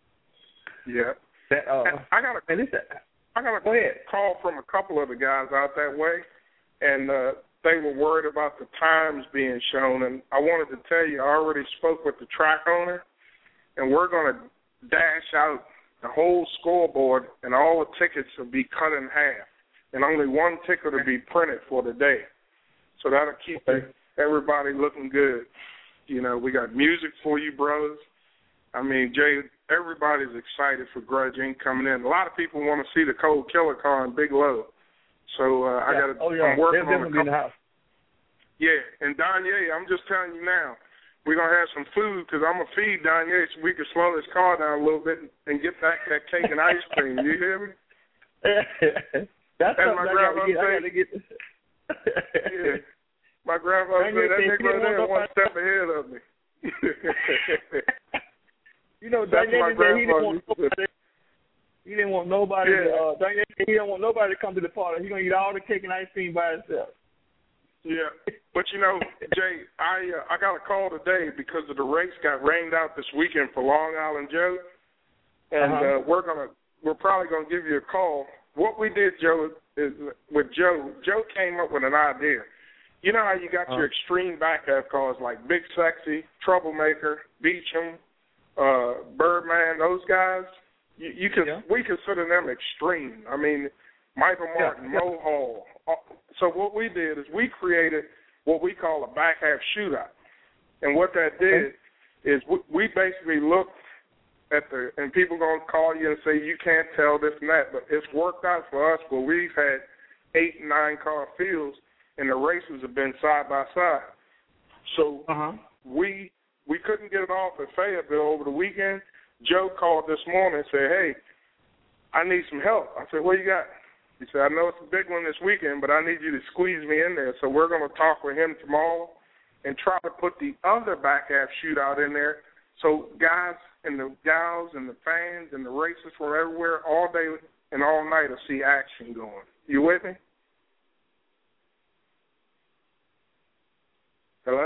Yeah. That, uh, I got a, I got a go ahead. call from a couple of the guys out that way, and uh, they were worried about the times being shown. And I wanted to tell you, I already spoke with the track owner, and we're going to dash out the whole scoreboard, and all the tickets will be cut in half, and only one ticket will be printed for the day. So that'll keep okay. everybody looking good. You know, we got music for you, brothers. I mean, Jay, everybody's excited for Grudge Incorporated coming in. A lot of people want to see the Cold Killer car in Big Low. So uh, I yeah. got to. Oh, yeah. I'm working They're on a couple. In the house. Yeah, and Danye, I'm just telling you now, we're going to have some food because I'm going to feed Danye so we can slow this car down a little bit and get back that cake and ice cream. You hear me? That's As my grandma said. Get... yeah. My grandma said, that nigga there one step ahead of me. You know, That's Danye my said he didn't want grandma nobody, he didn't want nobody yeah. to, uh, Danye said he didn't want nobody to come to the party. He's going to eat all the cake and ice cream by himself. Yeah, but you know, Jay, I uh, I got a call today because of the race got rained out this weekend for Long Island Joe, and uh-huh. uh, we're gonna we're probably gonna give you a call. What we did, Joe, is with Joe. Joe came up with an idea. You know how you got uh-huh. your extreme back half cars like Big Sexy, Troublemaker, Beecham, uh, Birdman, those guys. You, you can yeah. we consider them extreme. I mean, Michael Martin, yeah. Mo Hall. So what we did is we created what we call a back half shootout. And what that did okay. is we, we basically looked at the, and people going to call you and say, you can't tell this and that, but it's worked out for us where we've had eight and nine car fields and the races have been side by side. So uh-huh. we we couldn't get it off at Fayetteville over the weekend. Joe called this morning and said, hey, I need some help. I said, what you got? He said, I know it's a big one this weekend, but I need you to squeeze me in there. So we're going to talk with him tomorrow and try to put the other back half shootout in there so guys and the gals and the fans and the racers from everywhere all day and all night will see action going. You with me? Hello?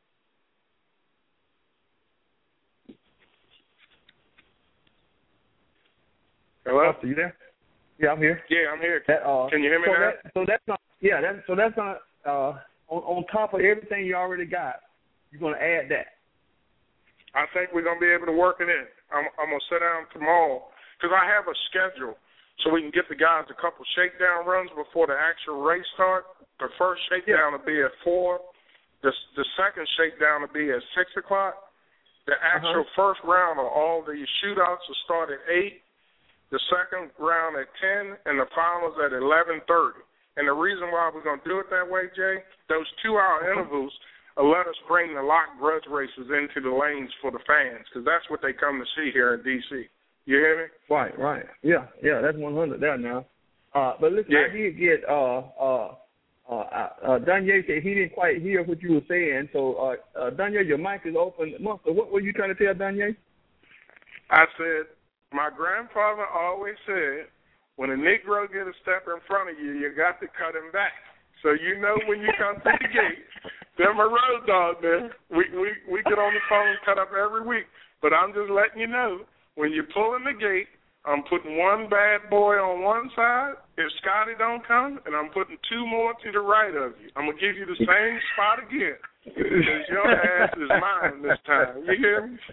Hello? Are you there? Yeah, I'm here. Yeah, I'm here. That, uh, Can you hear me so now? That, so that's not. Yeah, that, so that's not. Uh, on, on top of everything you already got, you're going to add that. I think we're going to be able to work it in. I'm, I'm going to sit down tomorrow because I have a schedule so we can get the guys a couple shakedown runs before the actual race start. The first shakedown will be at four. The, the second shakedown will be at six o'clock. The actual uh-huh. first round of all the shootouts will start at eight. The second round at ten, and the finals at eleven thirty. And the reason why we're going to do it that way, Jay, those two-hour intervals will let us bring the lock grudge races into the lanes for the fans, because that's what they come to see here in D C. You hear me? Right, right. Yeah, yeah, that's one hundred there now. Uh, but listen, yeah. I did get uh, uh, uh, uh, Daniel said he didn't quite hear what you were saying. So, uh, uh, Daniel, your mic is open. Monster, what were you trying to tell Daniel? I said, my grandfather always said, when a Negro get a step in front of you, you got to cut him back. So you know when you come through the gate, they're my road dog, man. We, we, we get on the phone, cut up every week. But I'm just letting you know, when you pull in the gate, I'm putting one bad boy on one side if Scotty don't come, and I'm putting two more to the right of you. I'm going to give you the same spot again because your ass is mine this time. You hear me?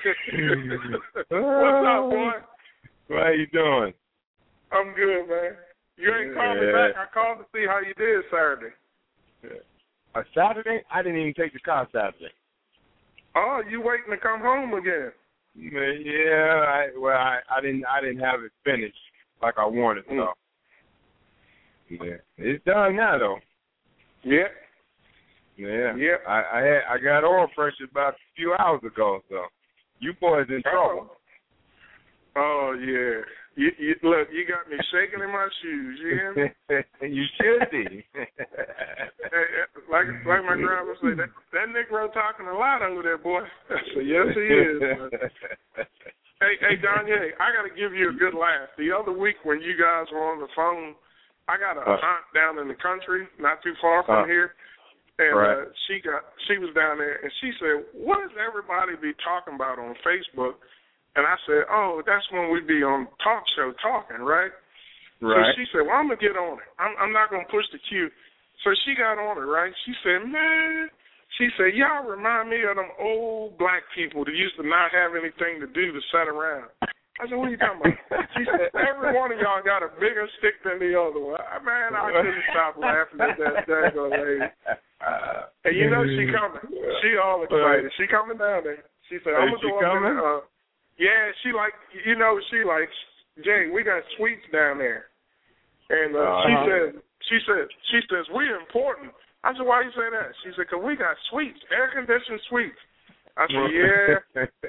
What's up, boy? How you doing? I'm good, man. You ain't called me Yeah. back. I called to see how you did Saturday. A Saturday? I didn't even take the car Saturday. Oh, you waiting to come home again? Yeah, I, well, I, I didn't, I didn't have it finished like I wanted. So, mm. yeah, it's done now though. Yeah, yeah, yeah. I, I had, I got oil pressure about a few hours ago. So, you boys in trouble. Oh, oh yeah. You, you, look, you got me shaking in my shoes. You hear me? You should be. like, like my grandma said, that, that Negro talking a lot over there, boy. So yes, he is. hey, hey, Danye, I got to give you a good laugh. The other week when you guys were on the phone, I got a uh, aunt down in the country, not too far from uh, here, and right. uh, she got she was down there, and she said, "What does everybody be talking about on Facebook?" And I said, oh, that's when we be on talk show talking, right? Right. So she said, well, I'm going to get on it. I'm, I'm not going to push the cue. So she got on it, right? She said, man, she said, y'all remind me of them old black people that used to not have anything to do to sit around. I said, what are you talking about? She said, every one of y'all got a bigger stick than the other one. Man, I couldn't stop laughing at that daggone lady. And you know she coming. She all excited. She coming down there. She said, I'm going to go up there. Uh, Yeah, she like, you know, she like, Jay, we got sweets down there. And uh, uh-huh. she said, she said, she says, we're important. I said, why you say that? She said, because we got sweets, air-conditioned sweets. I said, yeah.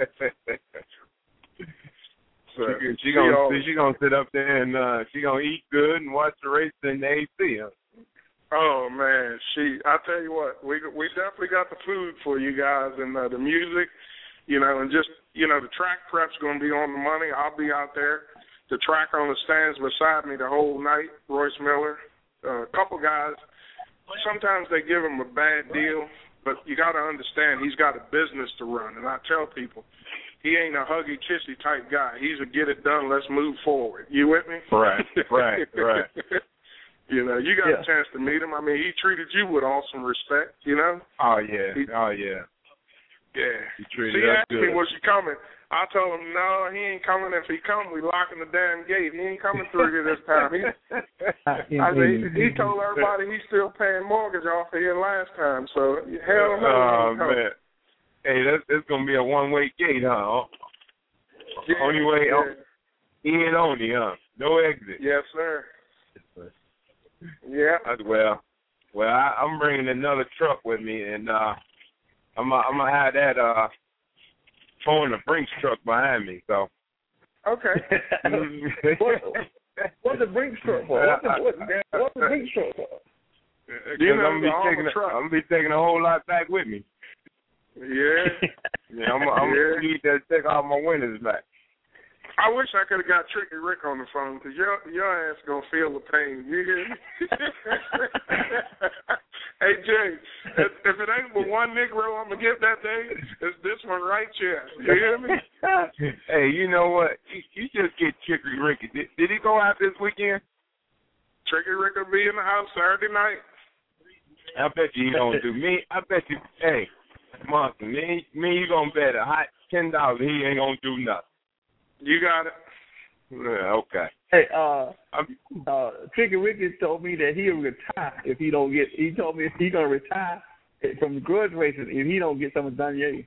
so, she, she, gonna, always, she gonna sit up there and uh, she gonna eat good and watch the race in the A C. Huh? Oh, man, she, I tell you what, we we definitely got the food for you guys and uh, the music, you know, and just, you know, the track prep's going to be on the money. I'll be out there. The track on the stands beside me the whole night, Royce Miller. Uh, a couple guys, sometimes they give him a bad deal, but you got to understand he's got a business to run. And I tell people, he ain't a huggy-kissy type guy. He's a get it done, let's move forward. You with me? Right, right, right. You know, you got yeah. a chance to meet him. I mean, he treated you with awesome respect, you know? Oh, yeah. He, oh, yeah. Yeah. He See, he asked me, was she coming? I told him, no, he ain't coming. If he come, we locking the damn gate. He ain't coming through here this time. He, I mean, he told everybody he's still paying mortgage off of here last time. So, hell no. Oh, man. Hey, that's, it's going to be a one-way gate, huh? Yeah, only way, yeah. in only, huh? No exit. Yes, sir. Yeah. Well, well, I, I'm bringing another truck with me, and uh, I'm uh, I'm gonna have that uh, towing the Brinks truck behind me. So. Okay. what, what's the Brinks truck for? What's the, what, what's the Brinks truck for? You know, I'm gonna be taking a, I'm gonna be taking a whole lot back with me. Yeah. Yeah, I'm, I'm yeah. gonna need to take all my windows back. I wish I could have got Tricky Rick on the phone because your your ass gonna feel the pain. You hear me? Hey Jay, if, if it ain't but one Negro I'm gonna get that day, it's this one right here. You hear me? Hey, you know what? You, you just get Tricky Rick. Did, did he go out this weekend? Tricky Rick will be in the house Saturday night. I bet you he gonna do me. I bet you. Hey, Monster, me, me, you gonna bet a hot ten dollars, he ain't gonna do nothing. You got it. Yeah, okay. Hey, uh, uh, Tricky Ricky told me that he'll retire if he don't get. He told me if he gonna retire from the grudge racing if he don't get some of Danye.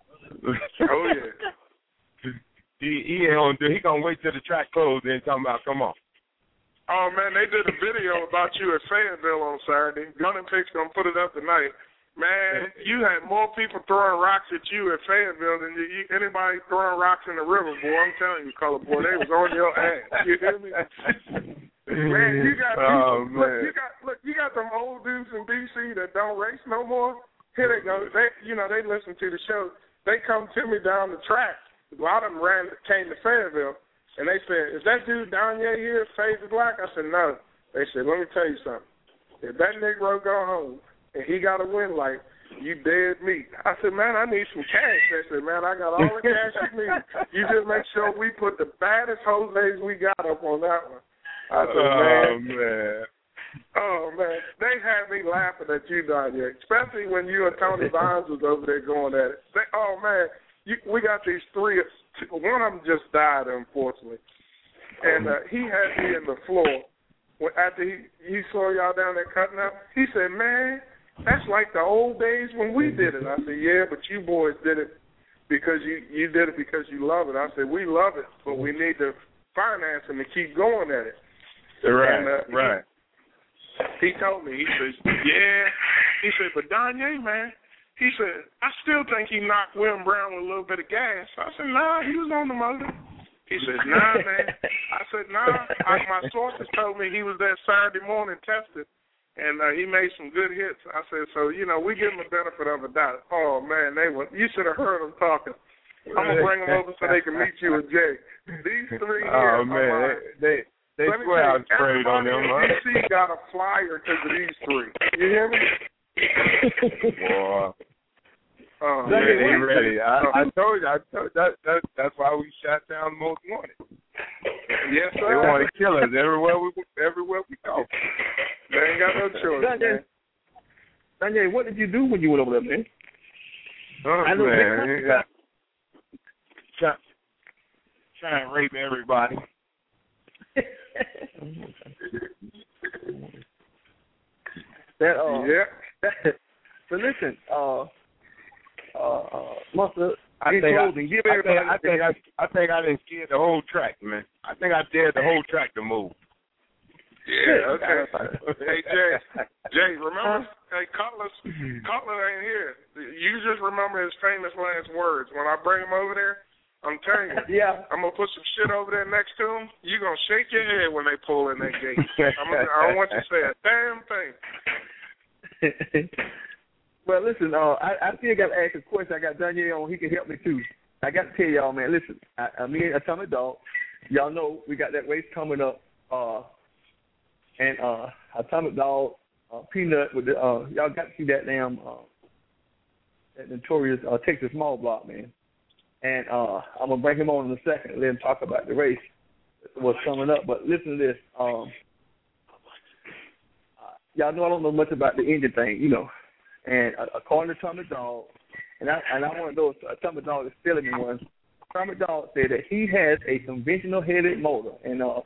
Oh yeah. he he ain't gonna do. He gonna wait till the track closed and talking about come on. Oh man, they did a video about you at Fayetteville on Saturday. Gun and Pick's gonna put it up tonight. Man, you had more people throwing rocks at you at Fayetteville than you, you, anybody throwing rocks in the river, boy. I'm telling you, Color Boy, they was on your ass. You hear me? Man, you got oh, people, man. look, you got look, you got them old dudes in D C that don't race no more. Here they go. They, you know, they listen to the show. They come to me down the track. A lot of them ran, came to Fayetteville, and they said, "Is that dude down here here, Fades Black?" I said, "No." They said, "Let me tell you something. If that Negro go home and he got a win light, you dead meat." I said, "Man, I need some cash." They said, "Man, I got all the cash you need. You just make sure we put the baddest Jose's we got up on that one." I said, oh, man. man. Oh, man. They had me laughing at you down here, especially when you and Tony Vines was over there going at it. They, oh, man, you, we got these three. One of them just died, unfortunately. And uh, he had me in the floor. When, after he, he saw y'all down there cutting up, he said, "Man, that's like the old days when we did it." I said, "Yeah, but you boys did it because you, you did it because you love it." I said, "We love it, but we need the financing to keep going at it." Right, and, uh, right. He, he told me, he says, "Yeah." He said, "But Danye, man," he said, "I still think he knocked William Brown with a little bit of gas." I said, "Nah, he was on the motor." He says, "Nah, man." I said, "Nah, I, my sources told me he was there Saturday morning tested, and uh, he made some good hits." I said, "So, you know, we give him the benefit of a doubt." Oh, man, they were, you should have heard them talking. I'm going to bring them over so they can meet you with Jay. These three here. Oh, man, are they, they, they swear I was sprayed on them, huh? D C got a flyer because of these three. You hear me? Boy. Oh, yeah, man. they ready. I, I told you. I told that, that. That's why we shot down Most Wanted. Yes, sir. They want to kill us everywhere we everywhere we go. They ain't got no choice, Danye, man. Danye, what did you do when you went over there, man? Oh, I know man. Yeah. Try, trying to rape everybody. that uh, yeah. That, so listen, uh, uh, uh, Mustard, I in think closing, I, give I everybody. think I think I, I think I didn't scare the whole track, man. I think I dared the whole track to move. Yeah, okay. Hey, Jay, Jay, remember, hey, Cutler, Cutler ain't here. You just remember his famous last words. When I bring him over there, I'm telling you, yeah. I'm going to put some shit over there next to him. You're going to shake your head when they pull in that gate. I'm gonna, I don't want you to say a damn thing. Well, listen, uh, I, I still got to ask a question. I got Danye on. He can help me, too. I got to tell y'all, man, listen, I, I mean, Atomic Dog, y'all know we got that race coming up. Uh, and uh, Atomic Dog, uh, Peanut, with the, uh, y'all got to see that damn uh, that notorious uh, Texas Small Block, man. And uh, I'm going to bring him on in a second and let him talk about the race, what's coming up. But listen to this. Um, uh, y'all know I don't know much about the engine thing, you know. And uh, according to Atomic Dog, and I and I want those Atomic Dog is telling me one. Atomic Dog said that he has a conventional headed motor, and uh,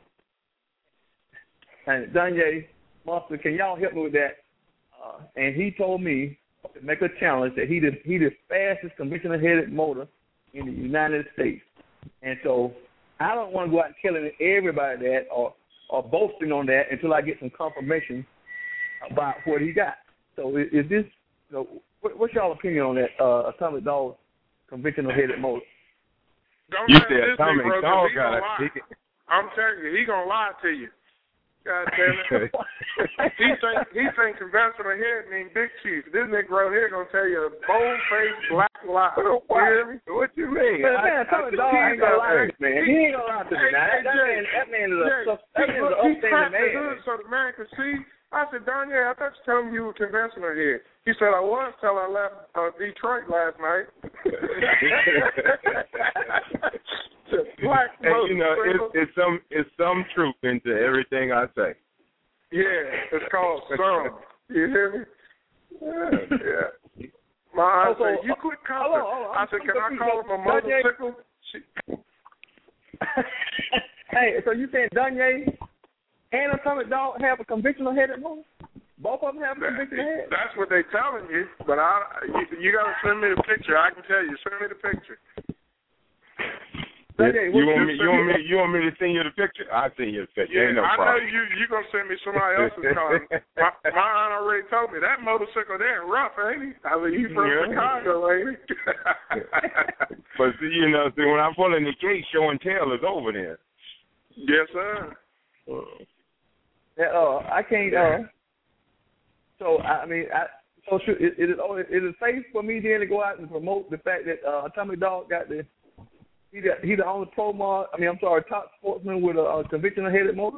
and Danye, Monster, can y'all help me with that? Uh, and he told me to make a challenge that he the he the fastest conventional headed motor in the United States. And so I don't want to go out telling everybody that or or boasting on that until I get some confirmation about what he got. So is, is this? You know, what, what's y'all opinion on that uh, Atomic Dog conventional headed motor? Don't You let said this Atomic Negro, Dog he got gonna it. lie. He can... I'm telling you, he gonna lie to you. God damn it. he think he think conventional head mean big chief. This Negro here gonna tell you a bold faced black lie. You hear me? What you mean? Man, man, Atomic Dog ain't gonna lie, Hey, man. He ain't gonna lie to me. Now, that, that man, that man is a Jay, that man is an he upstanding cracked the man. hood so the man could see. I said, Danye, I thought you told me you were conventional here. He said, I was till I left uh, Detroit last night. Black and you know, it's, it's some it's some truth into everything I say. Yeah, it's called some. You hear me? Yeah. yeah. My aunt Oh, so, said, you quit cussing. hold on, hold on, I said, I'm can I confused. call him a Danye- motorcycle? She, Hey, so you saying Danye and Atomic Dog have a conventional headed motor? Both of them have a that, conventional head? that's what they telling you, but I, you, you got to send me the picture. I can tell you. Send me the picture. Danye, You what- want me? You want me? You want me to send you the picture? I'll send you the picture. Yeah, Ain't no I problem. know you. You gonna send me somebody else's car. my, my aunt already told me that motorcycle there rough, ain't he? I mean, you from Yeah. Chicago, ain't he? But see, you know, see, when I'm pulling the gate, show and tell is over there. Yes, sir. Yeah, uh, I can't. Uh, so I mean, I, so should, it, it is oh, it is safe for me then to go out and promote the fact that uh, Atomic Dog got the he the, he the only pro mod. I mean, I'm sorry, top sportsman with a, a conventional headed motor.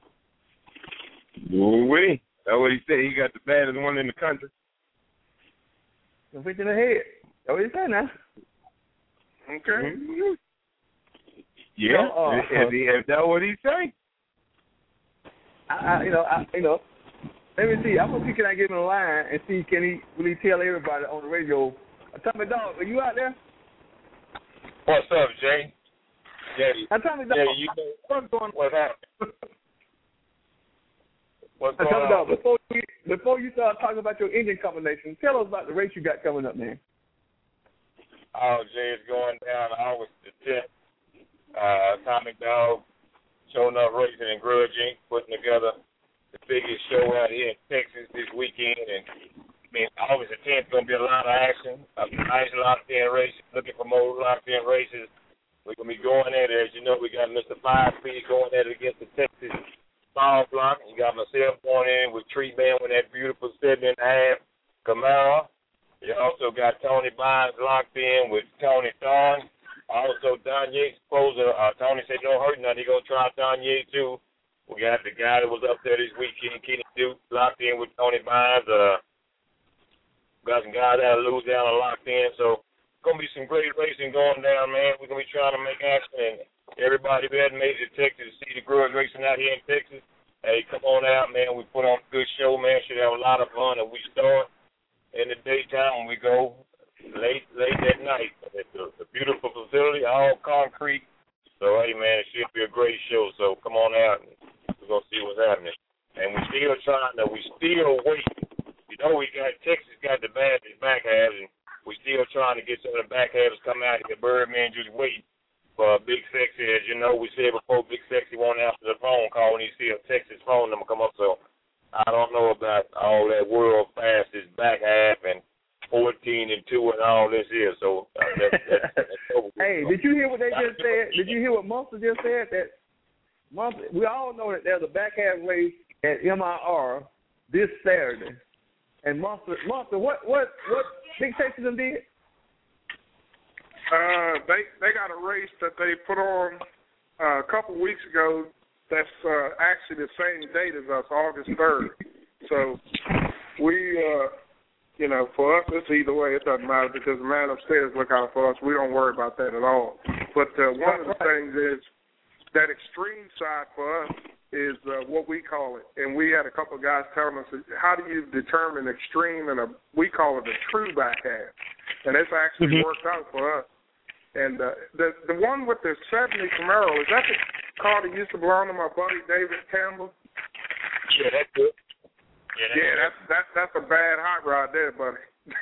Wait, that's what he said. He got the baddest one in the country. Conventional head. That's what he said now. Okay. Mm-hmm. Yeah, So, uh, if, he, if that's what he say. I, I you know I you know. Let me see. I'm gonna see can I give him a line and see can he will he tell everybody on the radio. Atomic Dog, are you out there? What's up, Jay? Jay, Atomic Dog, Jay, you know what's going on? what's happening? What's going Atomic Dog, on? before you before you start talking about your engine combination, tell us about the race you got coming up, man. Oh, Jay, it's going down August the tenth. Uh, Atomic Dog showing up racing in Grudge Incorporated, putting together the biggest show out here in Texas this weekend. And I mean, August the tenth going to be a lot of action. A nice locked-in races, looking for more locked-in races. We're going to be going at it. As you know, we got Mister Five Speed going at it against the Texas Small Block. You got myself going in with Tree Man with that beautiful seven and a half Camaro. You also got Tony Bynes locked in with Tony Thorne. Also, Don Yates supposed to, uh, Tony said don't hurt nothing. He's going to try Don Yates too. We got the guy that was up there this weekend, Kenny Duke, locked in with Tony Bynes. Uh, got some guys that are loose down and locked in. So it's going to be some great racing going down, man. We're going to be trying to make action. And everybody who hasn't made it to Texas to see the grudge racing out here in Texas, hey, come on out, man. We put on a good show, man. Should have a lot of fun. And we start in the daytime when we go late late at night. It's a, a beautiful facility, all concrete. So, hey, man, it should be a great show. So come on out and we're going to see what's happening. And we're still trying to, we still waiting. You know, we got, Texas got the baddest back halves, and we're still trying to get some of the back halves come out here. Birdman just waiting for Big Sexy. As you know, we said before, Big Sexy won't answer the phone call when he see a Texas phone number come up. So I don't know about all that world fastest back half and fourteen and two and all this here. So uh, that's, that's, that's over. Hey, did you hear what they just said? Did you hear what Monster just said? That Monster, we all know that there's a back half race at M I R this Saturday. And Monster, Monster, what what what Big Texas did? Uh, they they got a race that they put on uh, a couple weeks ago. That's uh, actually the same date as us, August third. So we. Uh, You know, for us, it's either way. It doesn't matter because the man upstairs look out for us. We don't worry about that at all. But uh, one of the things is that extreme side for us is uh, what we call it. And we had a couple of guys telling us, how do you determine extreme and a, we call it a true back half. And it's actually mm-hmm. worked out for us. And uh, the the one with the seventy Camaro, is that the car that used to belong to my buddy David Campbell? Yeah, that's good. Yeah, yeah that's, that's that's a bad hot rod there, buddy.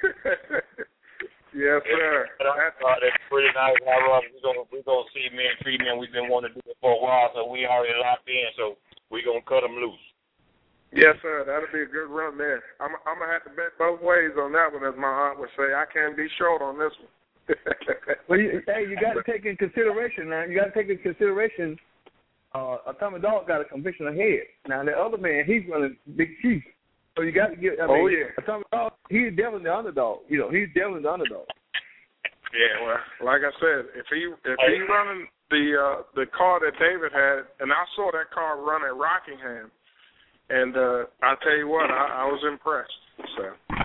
Yes, sir. That's, uh, that's pretty nice hot rod. We're going we gonna see me and Tree Man. We've been wanting to do it for a while, so we already locked in, so we're going to cut them loose. Yes, sir. That'll be a good run there. I'm, I'm going to have to bet both ways on that one, as my aunt would say. I can't be short on this one. Well, you, hey, you got to take in consideration, now. You got to take in consideration uh, Atomic Dog got a conviction ahead. Now, the other man, he's running Big Chief. So you got to get. I mean, oh yeah, Atomic Dog. He's definitely the underdog. You know, he's definitely the underdog. Yeah, well, like I said, if he if he running the uh, the car that David had, and I saw that car run at Rockingham, and uh, I tell you what, I, I was impressed. So,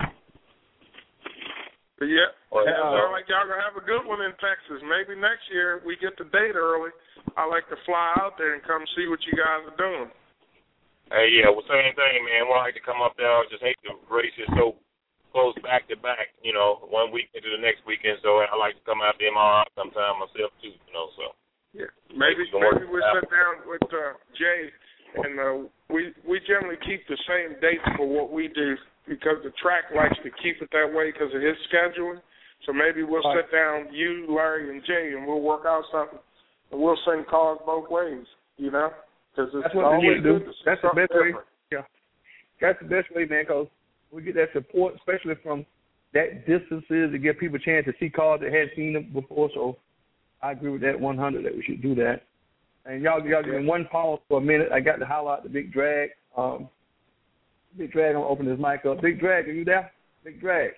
but yeah, well, it sounds like y'all gonna have a good one in Texas. Maybe next year we get the date early. I like to fly out there and come see what you guys are doing. Hey, yeah, well, same thing, man. We like to come up there. I just hate the races so close back to back, you know, one weekend to the next weekend. So I like to come out to M R I sometime myself too, you know. So yeah, maybe maybe we'll sit down with uh, Jay, and uh, we we generally keep the same dates for what we do because the track likes to keep it that way because of his scheduling. So maybe we'll right. sit down, you, Larry, and Jay, and we'll work out something, and we'll send calls both ways, you know. Because it's That's what always we do. Good to That's the best different. way. Yeah, that's the best way, man. Because we get that support, especially from that distances, to give people a chance to see cars that hadn't seen them before. So I agree with that one hundred that we should do that. And y'all, y'all give me one pause for a minute. I got to highlight the Big Drag. Um, Big Drag, I'm gonna open his mic up. Big Drag, are you there? Big Drag.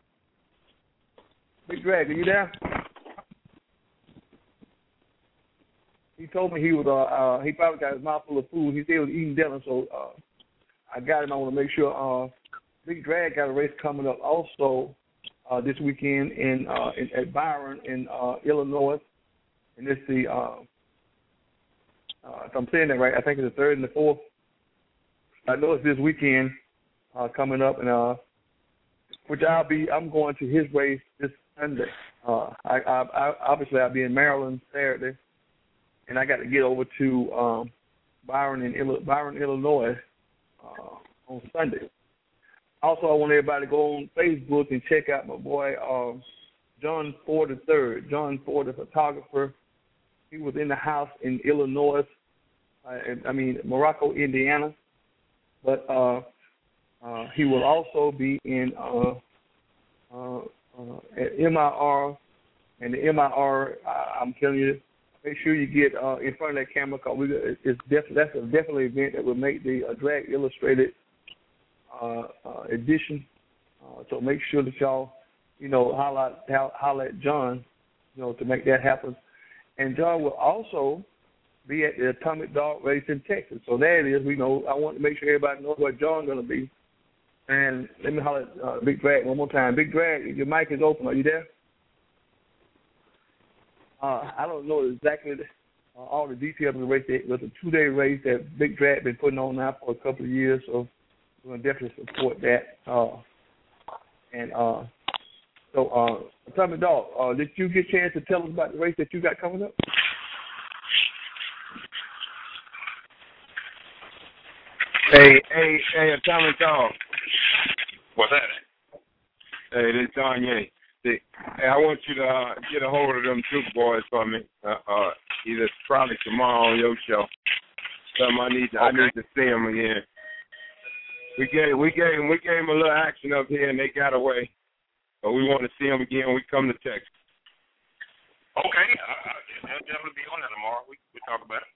Big Drag, are you there? He told me he was. Uh, uh, he probably got his mouth full of food. He said he was eating dinner, so uh, I got him. I want to make sure. Uh, Big Drag got a race coming up also uh, this weekend in, uh, in at Byron in uh, Illinois, and it's the. Uh, uh, if I'm saying that right, I think it's the third and the fourth. I know it's this weekend uh, coming up, and uh, which I'll be. I'm going to his race this Sunday. Uh, I, I, I obviously I'll be in Maryland Saturday. And I got to get over to um, Byron in Ill- Byron, Illinois, uh, on Sunday. Also, I want everybody to go on Facebook and check out my boy um, John Ford the third. John Ford, the photographer. He was in the house in Illinois. Uh, I mean Morocco, Indiana. But uh, uh, he will also be in uh, uh, uh, at M I R, and the M I R. I, I'm telling you. Make sure you get uh, in front of that camera because we, it's def- that's a definitely event that will make the uh, Drag Illustrated uh, uh, edition. Uh, so make sure that y'all, you know, highlight holler at John, you know, to make that happen. And John will also be at the Atomic Dog Race in Texas. So there it is. We know. I want to make sure everybody knows where John's going to be. And let me holler at uh, Big Drag one more time. Big Drag, your mic is open. Are you there? Uh, I don't know exactly the, uh, all the details of the race. It was a two-day race that Big Drag been putting on now for a couple of years, so we're going to definitely support that. Uh, and uh, so, uh, tell me, Dog, uh, did you get a chance to tell us about the race that you got coming up? Hey, hey, hey, Tommy Dog. What's that? Hey, this is John Ye. Hey, I want you to uh, get a hold of them Duke boys for me. Uh, uh, either probably tomorrow on your show. Something I need to, okay. I need to see them again. We gave we gave we gave them a little action up here and they got away, but we want to see them again when we come to Texas. Okay, I, I'll definitely be on that tomorrow. We we talk about it.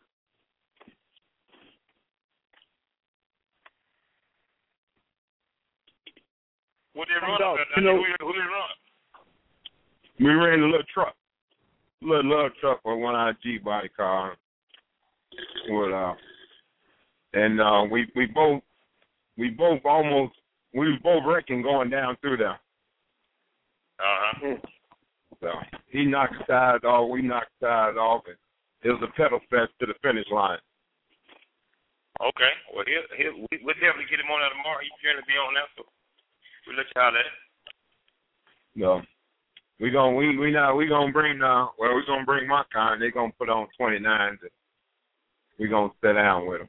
What they run? Dog, uh, you know, who, who they run? We ran a little truck, little little truck with one of our G body car. With uh, and uh, we we both we both almost we was both wrecking going down through there. Uh huh. So he knocked the tires off, we knocked the tires off, and it was a pedal fest to the finish line. Okay, well he'll, he'll, we'll definitely get him on that tomorrow. He's going to be on that, so we'll let you out that. No. We gonna we we not we gonna bring uh well we gonna bring my car and they gonna put on twenty-nines and we gonna sit down with them.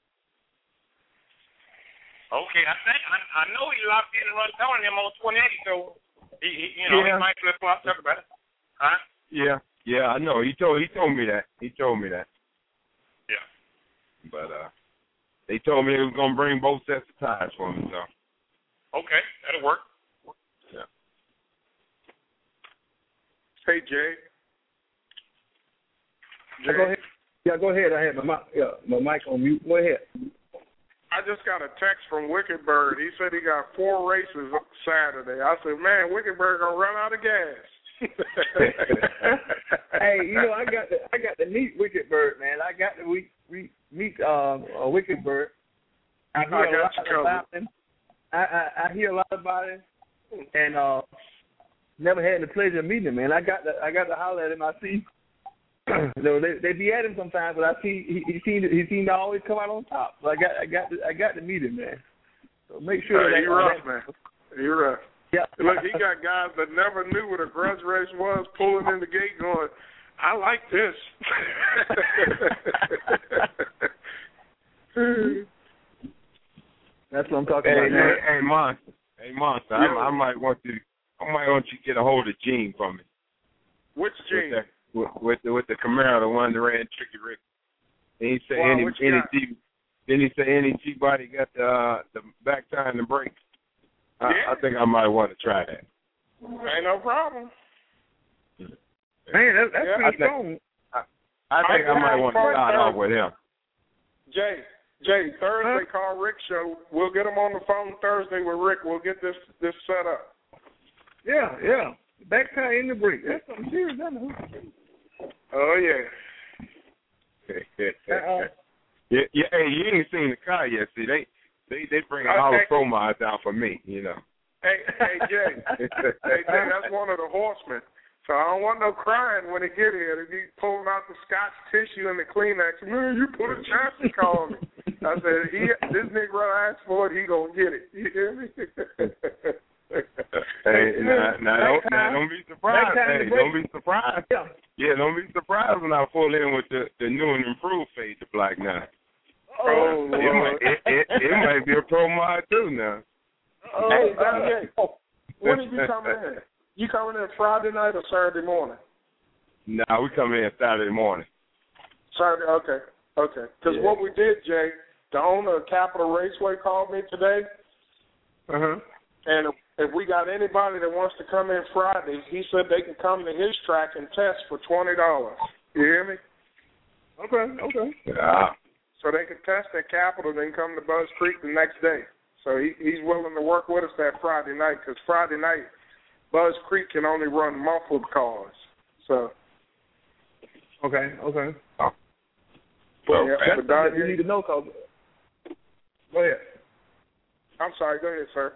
Okay, I think I, I know he locked in and run telling him on twenty-eight, so he, he you know yeah. he might flip flop. Talk about it, huh? Yeah, yeah, I know. He told he told me that. He told me that. Yeah. But uh, they told me they was gonna bring both sets of tires for me. So. Okay, that'll work. Yeah. Hey, Jay. Jay. Go ahead. Yeah, go ahead. I had my mic, yeah, my mic on mute. Go ahead. I just got a text from Wicked Bird. He said he got four races Saturday. I said, man, Wicked Bird gonna run out of gas. Hey, you know, I got to, I got to meet Wicked Bird, man. I got to we, we meet um, uh, Wicked Bird. I hear I a lot you about him. I, I, I hear a lot about him, and uh, never had the pleasure of meeting him, man. I got to, I got to holler at him. I see, you know, they they be at him sometimes, but I see he, he seemed he seemed to always come out on top. So I got I got to, I got to meet him, man. So make sure hey, that, he rough, that man. You're right. Yeah. Look, he got guys that never knew what a grudge race was pulling in the gate going, I like this. That's what I'm talking hey, about. Hey, hey, Monster. Hey, Monster. I, I might want you. I might want you to get a hold of Gene from me. Which Gene? With, the, with, with the with the Camaro, the one that ran Tricky Rick. And he said wow, any any G, then he said any G body got the uh, the back tire and the brakes. I, yeah. I think I might want to try that. Ain't no problem. Man, that, that's yeah, pretty I strong. think, I, I think I, I might want to start off with him. Jay, Jay, Thursday, huh? Call Rick show. We'll get him on the phone Thursday with Rick. We'll get this this set up. Yeah, yeah. Back tire in the brake. That's something serious, I know. Oh, yeah. uh-uh. yeah, yeah. Hey, you ain't seen the car yet. See, they they they bring a all the pro miles down for me, you know. Hey, hey, Jay. hey, Jay, that's one of the horsemen. So I don't want no crying when they get here. They be pulling out the Scotch tissue and the Kleenex. Man, you put a chassis car on me. I said, he, this nigga asked for it, he gonna get it. You hear me? Hey, now, now, don't, now don't be surprised. Hey, don't be surprised. Yeah. yeah, don't be surprised when I pull in with the, the new and improved fade to black now. Oh, it, might, it, it, it might be a pro mod too now. Oh, hey, Donnie, oh, when are you coming in? You coming in Friday night or Saturday morning? Nah, we come in Saturday morning. Saturday, okay, okay. Because yeah. what we did, Jay, the owner of Capital Raceway called me today. Uh huh. And if, if we got anybody that wants to come in Friday, he said they can come to his track and test for twenty dollars. You hear me? Okay, okay. Yeah. So they can test at Capital, then come to Buzz Creek the next day. So he, he's willing to work with us that Friday night because Friday night, Buzz Creek can only run muffled cars. So. Okay, okay. Oh. Well, okay. yeah, That's something you need to know, cause. Go ahead. I'm sorry. Go ahead, sir.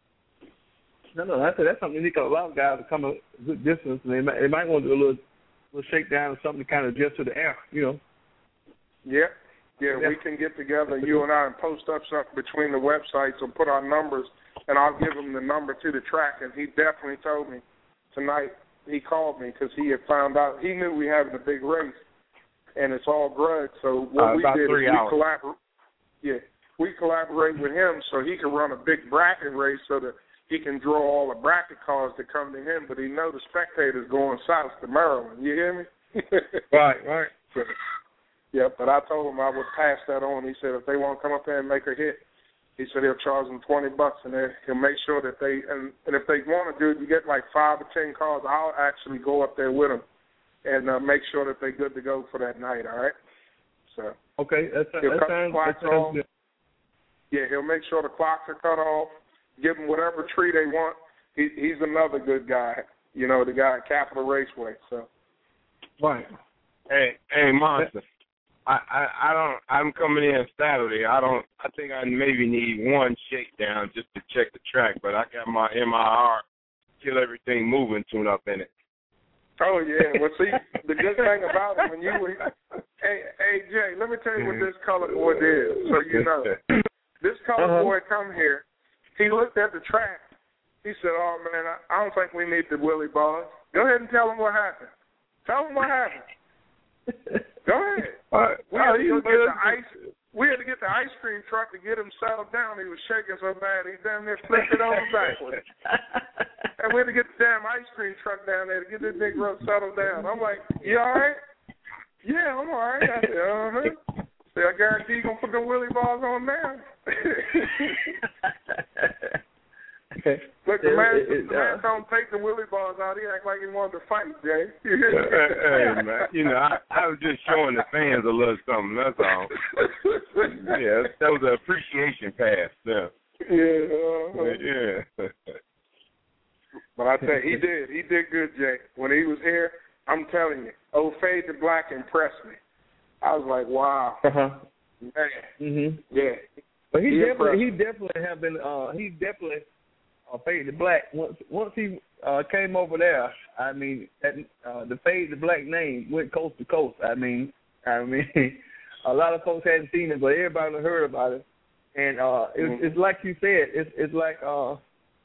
No, no, I said that's something you need to allow guys to come a good distance, and they might, they might want to do a little, little shakedown or something to kind of adjust to the air, you know. Yeah. Yeah, we can get together, you and I, and post up something between the websites or put our numbers, and I'll give him the number to the track. And he definitely told me tonight, he called me because he had found out, he knew we having a big race, and it's all grudge. So what uh, we did is we collaborate. Yeah, we collaborate with him so he can run a big bracket race so that he can draw all the bracket cars that come to him, but he know the spectators going south to Maryland. You hear me? Right, right. Yeah, but I told him I would pass that on. He said if they want to come up there and make a hit, he said he'll charge them twenty bucks, and he'll make sure that they and, and if they want to do it, you get like five or ten cars. I'll actually go up there with them and uh, make sure that they're good to go for that night. All right. So okay, that's he'll that cut sounds, the clocks that sounds off. good. Yeah, he'll make sure the clocks are cut off. Give them whatever tree they want. He, he's another good guy. You know, the guy at Capital Raceway. So. Right. Hey, hey, Monster. I, I, I don't. I'm coming in Saturday. I don't. I think I maybe need one shakedown just to check the track. But I got my M I R, kill everything moving tune up in it. Oh yeah. Well, see, the good thing about it when you were, hey, hey Jay, let me tell you what this color boy did, so you know. This color uh-huh. boy come here. He looked at the track. He said, "Oh man, I, I don't think we need the Willie bars. Go ahead and tell him what happened. Tell him what happened." Go ahead. Uh, we had to go get the ice. We had to get the ice cream truck to get him settled down. He was shaking so bad he damn near flipped it over backwards. And we had to get the damn ice cream truck down there to get this big road settled down. I'm like, you all right? Yeah, I'm all right. I said, uh-huh. See, I guarantee you gonna put the Willie balls on now. Look, the man, it, it, the man uh, don't take the Willie balls out. He act like he wanted to fight, Jay. Hey, man, you know, I, I was just showing the fans a little something. That's all. Yeah, that was an appreciation pass. Yeah. Yeah. Uh-huh. Yeah. But I tell you, he did. He did good, Jay. When he was here, I'm telling you, old Fade the Black impressed me. I was like, wow. Uh-huh. Man. Mhm. Yeah. But he, he definitely, impressed. he definitely have been. Uh, he definitely. Uh, Fade the Black. Once, once he uh, came over there, I mean, that, uh, the Fade the Black name went coast to coast. I mean, I mean, a lot of folks hadn't seen it, but everybody heard about it. And uh, it, mm-hmm. it's like you said. It's it's like uh,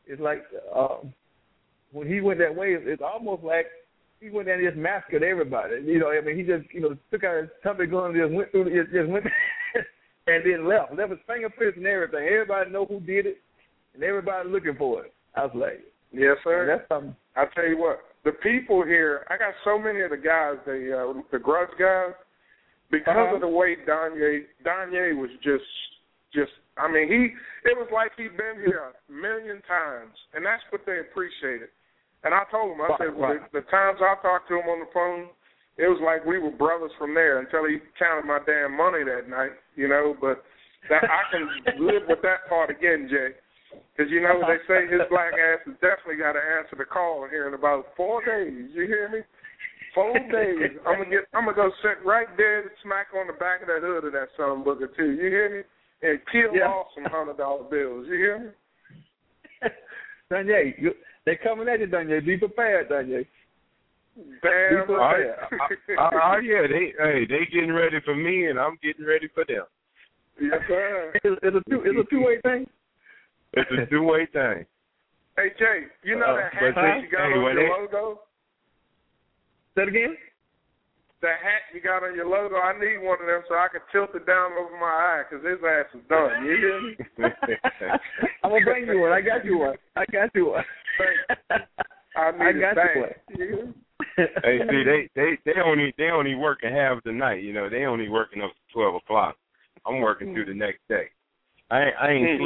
it's like um, when he went that way, it's almost like he went down and just massacred everybody. You know, I mean, he just, you know, took out his company gun and just went through, just, just went and then left. Left his fingerprints and everything. Everybody know who did it, and everybody looking for it. I was like, yes, sir. That's something. I tell you what, the people here, I got so many of the guys, the uh, the grudge guys, because uh-huh. of the way Donye, Donye was just, just, I mean, he, it was like he'd been here a million times, and that's what they appreciated. And I told him, I said, well, the, the times I talked to him on the phone, it was like we were brothers from there until he counted my damn money that night, you know. But that, I can live with that part again, Jay. Because, you know, they say his black ass has definitely got to answer the call here in about four days. You hear me? Four days. I'm going to get. I'm gonna go sit right there and smack on the back of that hood of that son booger, too. You hear me? And peel yeah. off some one hundred dollar bills. You hear me? Donye, you, they coming at you, Donye. Be prepared, Donye. Damn. Oh, oh, yeah. They, hey, they getting ready for me, and I'm getting ready for them. Yes, sir. It's, it's a two. It's a two-way thing. It's a two-way thing. Hey, Jay, you know that hat uh, that you got hey, on your they, logo? Say it again? That hat you got on your logo, I need one of them so I can tilt it down over my eye because his ass is done. You hear me? I'm going to bring you one. I got you one. I got you one. I, need I got it you one. Hey, see, they, they, they only they only working half the night. You know, they only working up to twelve o'clock. I'm working through the next day. I ain't, I ain't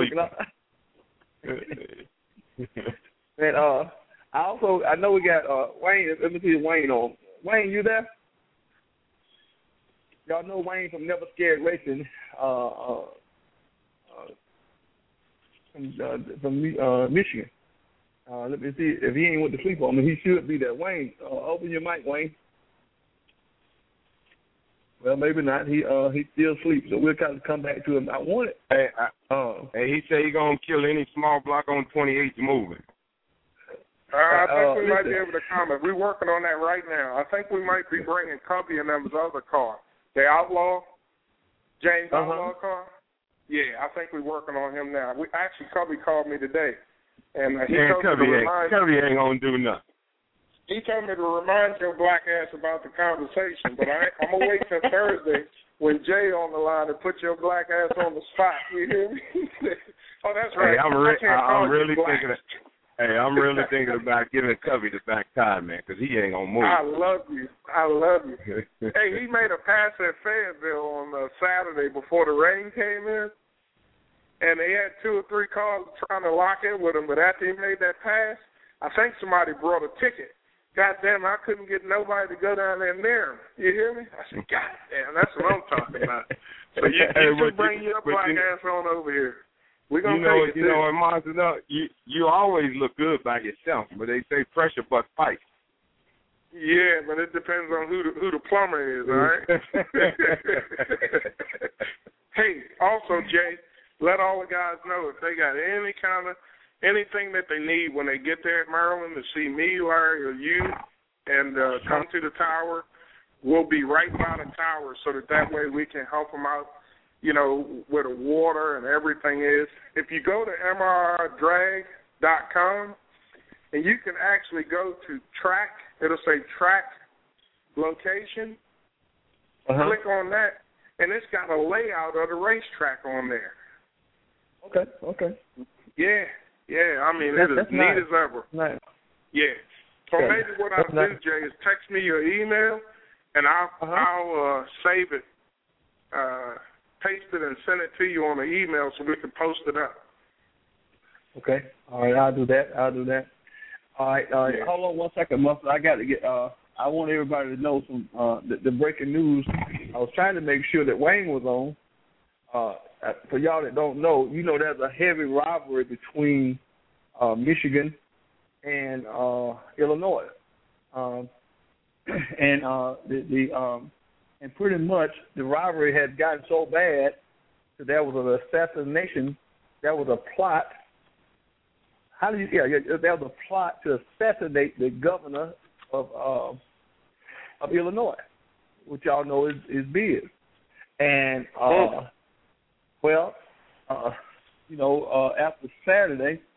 sleeping. And uh, I also I know we got uh, Wayne. Let me see Wayne on. Wayne, you there? Y'all know Wayne from Never Scared Racing. Uh, uh, uh, from uh, from uh, Michigan. Uh, let me see if he ain't went to sleep on me. He should be there. Wayne, uh, open your mic, Wayne. Well, maybe not. He uh he still sleeps, so we'll kind of come back to him. I want it. Hey, I, uh, hey, he said he gonna kill any small block on twenty-eighth moving. Uh, I think uh, we listen. might be able to comment. We're working on that right now. I think we might be bringing Cubby and them's other car, the Outlaw, James uh-huh. Outlaw car. Yeah, I think we're working on him now. We actually Cubby called me today, and uh, he Man, told Cubby me to ain't, remind Cubby ain't gonna do nothing. He told me to remind your black ass about the conversation, but I, I'm gonna wait till Thursday when Jay on the line to put your black ass on the spot. You hear me? Oh, that's right. Hey, I'm, re- I I'm really thinking. Of, hey, I'm really thinking about giving Cubby the back time, man, because he ain't gonna move. I love you. I love you. Hey, he made a pass at Fayetteville on uh, Saturday before the rain came in, and they had two or three cars trying to lock in with him. But after he made that pass, I think somebody brought a ticket. God damn, I couldn't get nobody to go down there near him. You hear me? I said, God damn, that's what I'm talking about. So you, you hey, should bring you, your black you, ass on over here. We're going to take know, it. You know, in Monster, you, you always look good by yourself, but they say pressure but fight. Yeah, but it depends on who the, who the plumber is, all right? Hey, also, Jay, let all the guys know if they got any kind of anything that they need when they get there at Maryland to see me, Larry, or you, and uh, come to the tower, we'll be right by the tower so that that way we can help them out, you know, where the water and everything is. If you go to M R R drag dot com, and you can actually go to track, it'll say track location, uh-huh. click on that, and it's got a layout of the racetrack on there. Okay, okay. Yeah. Yeah, I mean, that's, it is that's neat nice. as ever. Nice. Yeah. So yeah. maybe what I'll that's do, nice. Jay, is text me your email, and I'll uh-huh. I'll uh, save it, uh, paste it, and send it to you on the email so we can post it up. Okay. All right, I'll do that. I'll do that. All right. All right. Yeah. Hold on one second, Muffler. I got to get. Uh, I want everybody to know some uh, the, the breaking news. I was trying to make sure that Wayne was on. Uh, for y'all that don't know, you know there's a heavy rivalry between uh, Michigan and uh, Illinois, um, and uh, the, the um, and pretty much the rivalry had gotten so bad that there was an assassination. There was a plot. How do you? Yeah, yeah there was a plot to assassinate the governor of uh, of Illinois, which y'all know is is Biz, and. Uh, Well, uh, you know, uh, after Saturday,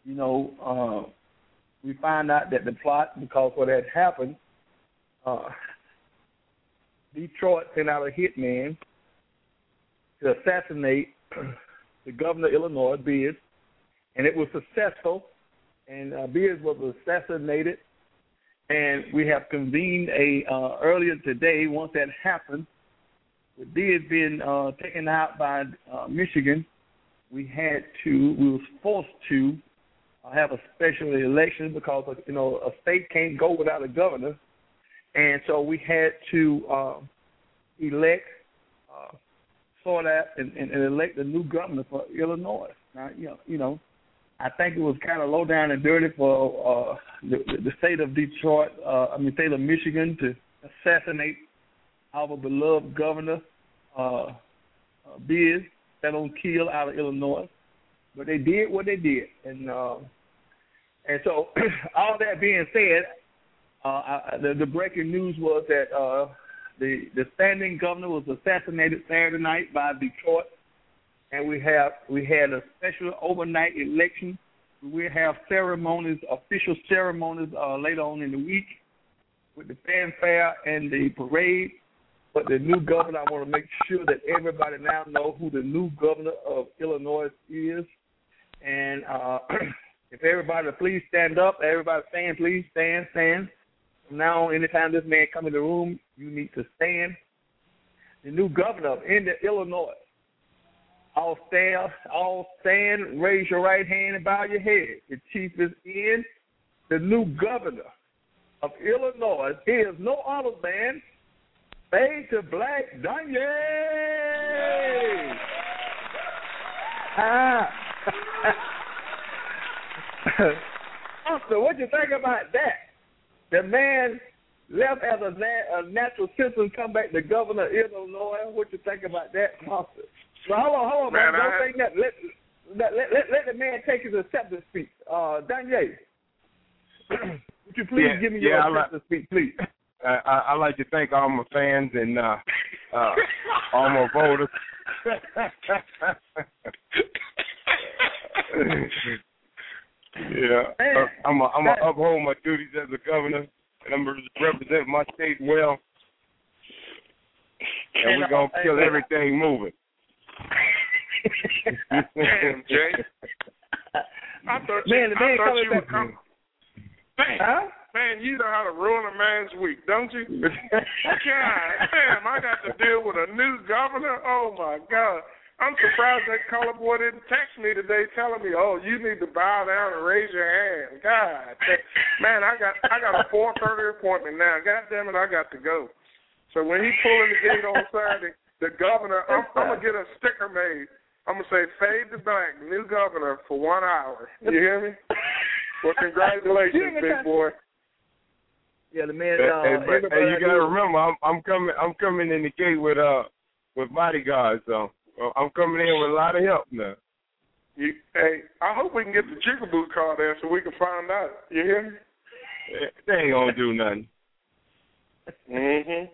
you know, uh, we find out that the plot, because what had happened, uh, Detroit sent out a hitman to assassinate the governor of Illinois, Beers, and it was successful, and uh, Beers was assassinated, and we have convened a uh, earlier today, once that happened, with Beers being uh, taken out by uh, Michigan, we had to, we was forced to uh, have a special election because, you know, a state can't go without a governor, and so we had to uh, elect, uh, sort out, and, and, and elect a new governor for Illinois. Now, you know, you know, I think it was kind of low down and dirty for uh, the, the state of Detroit, uh, I mean, state of Michigan, to assassinate our beloved governor, uh, uh, Biz, that on kill out of Illinois. But they did what they did. And uh, and so, all that being said, uh, I, the, the breaking news was that uh, the, the standing governor was assassinated Saturday night by Detroit. And we have we had a special overnight election. We have ceremonies, official ceremonies uh, later on in the week with the fanfare and the parade. But the new governor, I want to make sure that everybody now know who the new governor of Illinois is. And uh, if everybody please stand up, everybody stand, please stand, stand. From now on, anytime this man come in the room, you need to stand. The new governor of Illinois. All stand, all stand, raise your right hand and bow your head. The chief is in. The new governor of Illinois is no other than Fade to Black Danye. Ah. So what you think about that? The man left as a, na- a natural citizen, come back to governor of Illinois. What you think about that, Monster? So hold on, hold on, man. man. Don't I... think that. Let, let, let, let, let the man take his acceptance speech. Uh, Danye, would you please yeah, give me yeah, your I acceptance like, speech, please? I, I, I like to thank all my fans and uh, uh, all my voters. yeah, uh, I'm going to uphold my duties as a governor, and I'm going to represent my state well, and we're going to kill everything moving. Damn, Jay. I thought you, man, the man I thought you back. would come. Man, huh? man, you know how to ruin a man's week, don't you? God damn, I got to deal with a new governor. Oh my God, I'm surprised that color boy didn't text me today telling me, "Oh, you need to bow down and raise your hand." God, man, I got I got a four thirty appointment now. God damn it, I got to go. So when he pull in the gate on Saturday, the governor, I'm, I'm gonna get a sticker made. I'm going to say, Fade to Black, new governor for one hour. You hear me? Well, congratulations, big boy. Yeah, the man. Hey, Uh, hey, but, hey you got to remember, I'm, I'm coming I'm coming in the gate with uh with bodyguards, so I'm coming in with a lot of help now. You, hey, I hope we can get the Jigaboo car there so we can find out. You hear me? They ain't going to do nothing. Mm-hmm.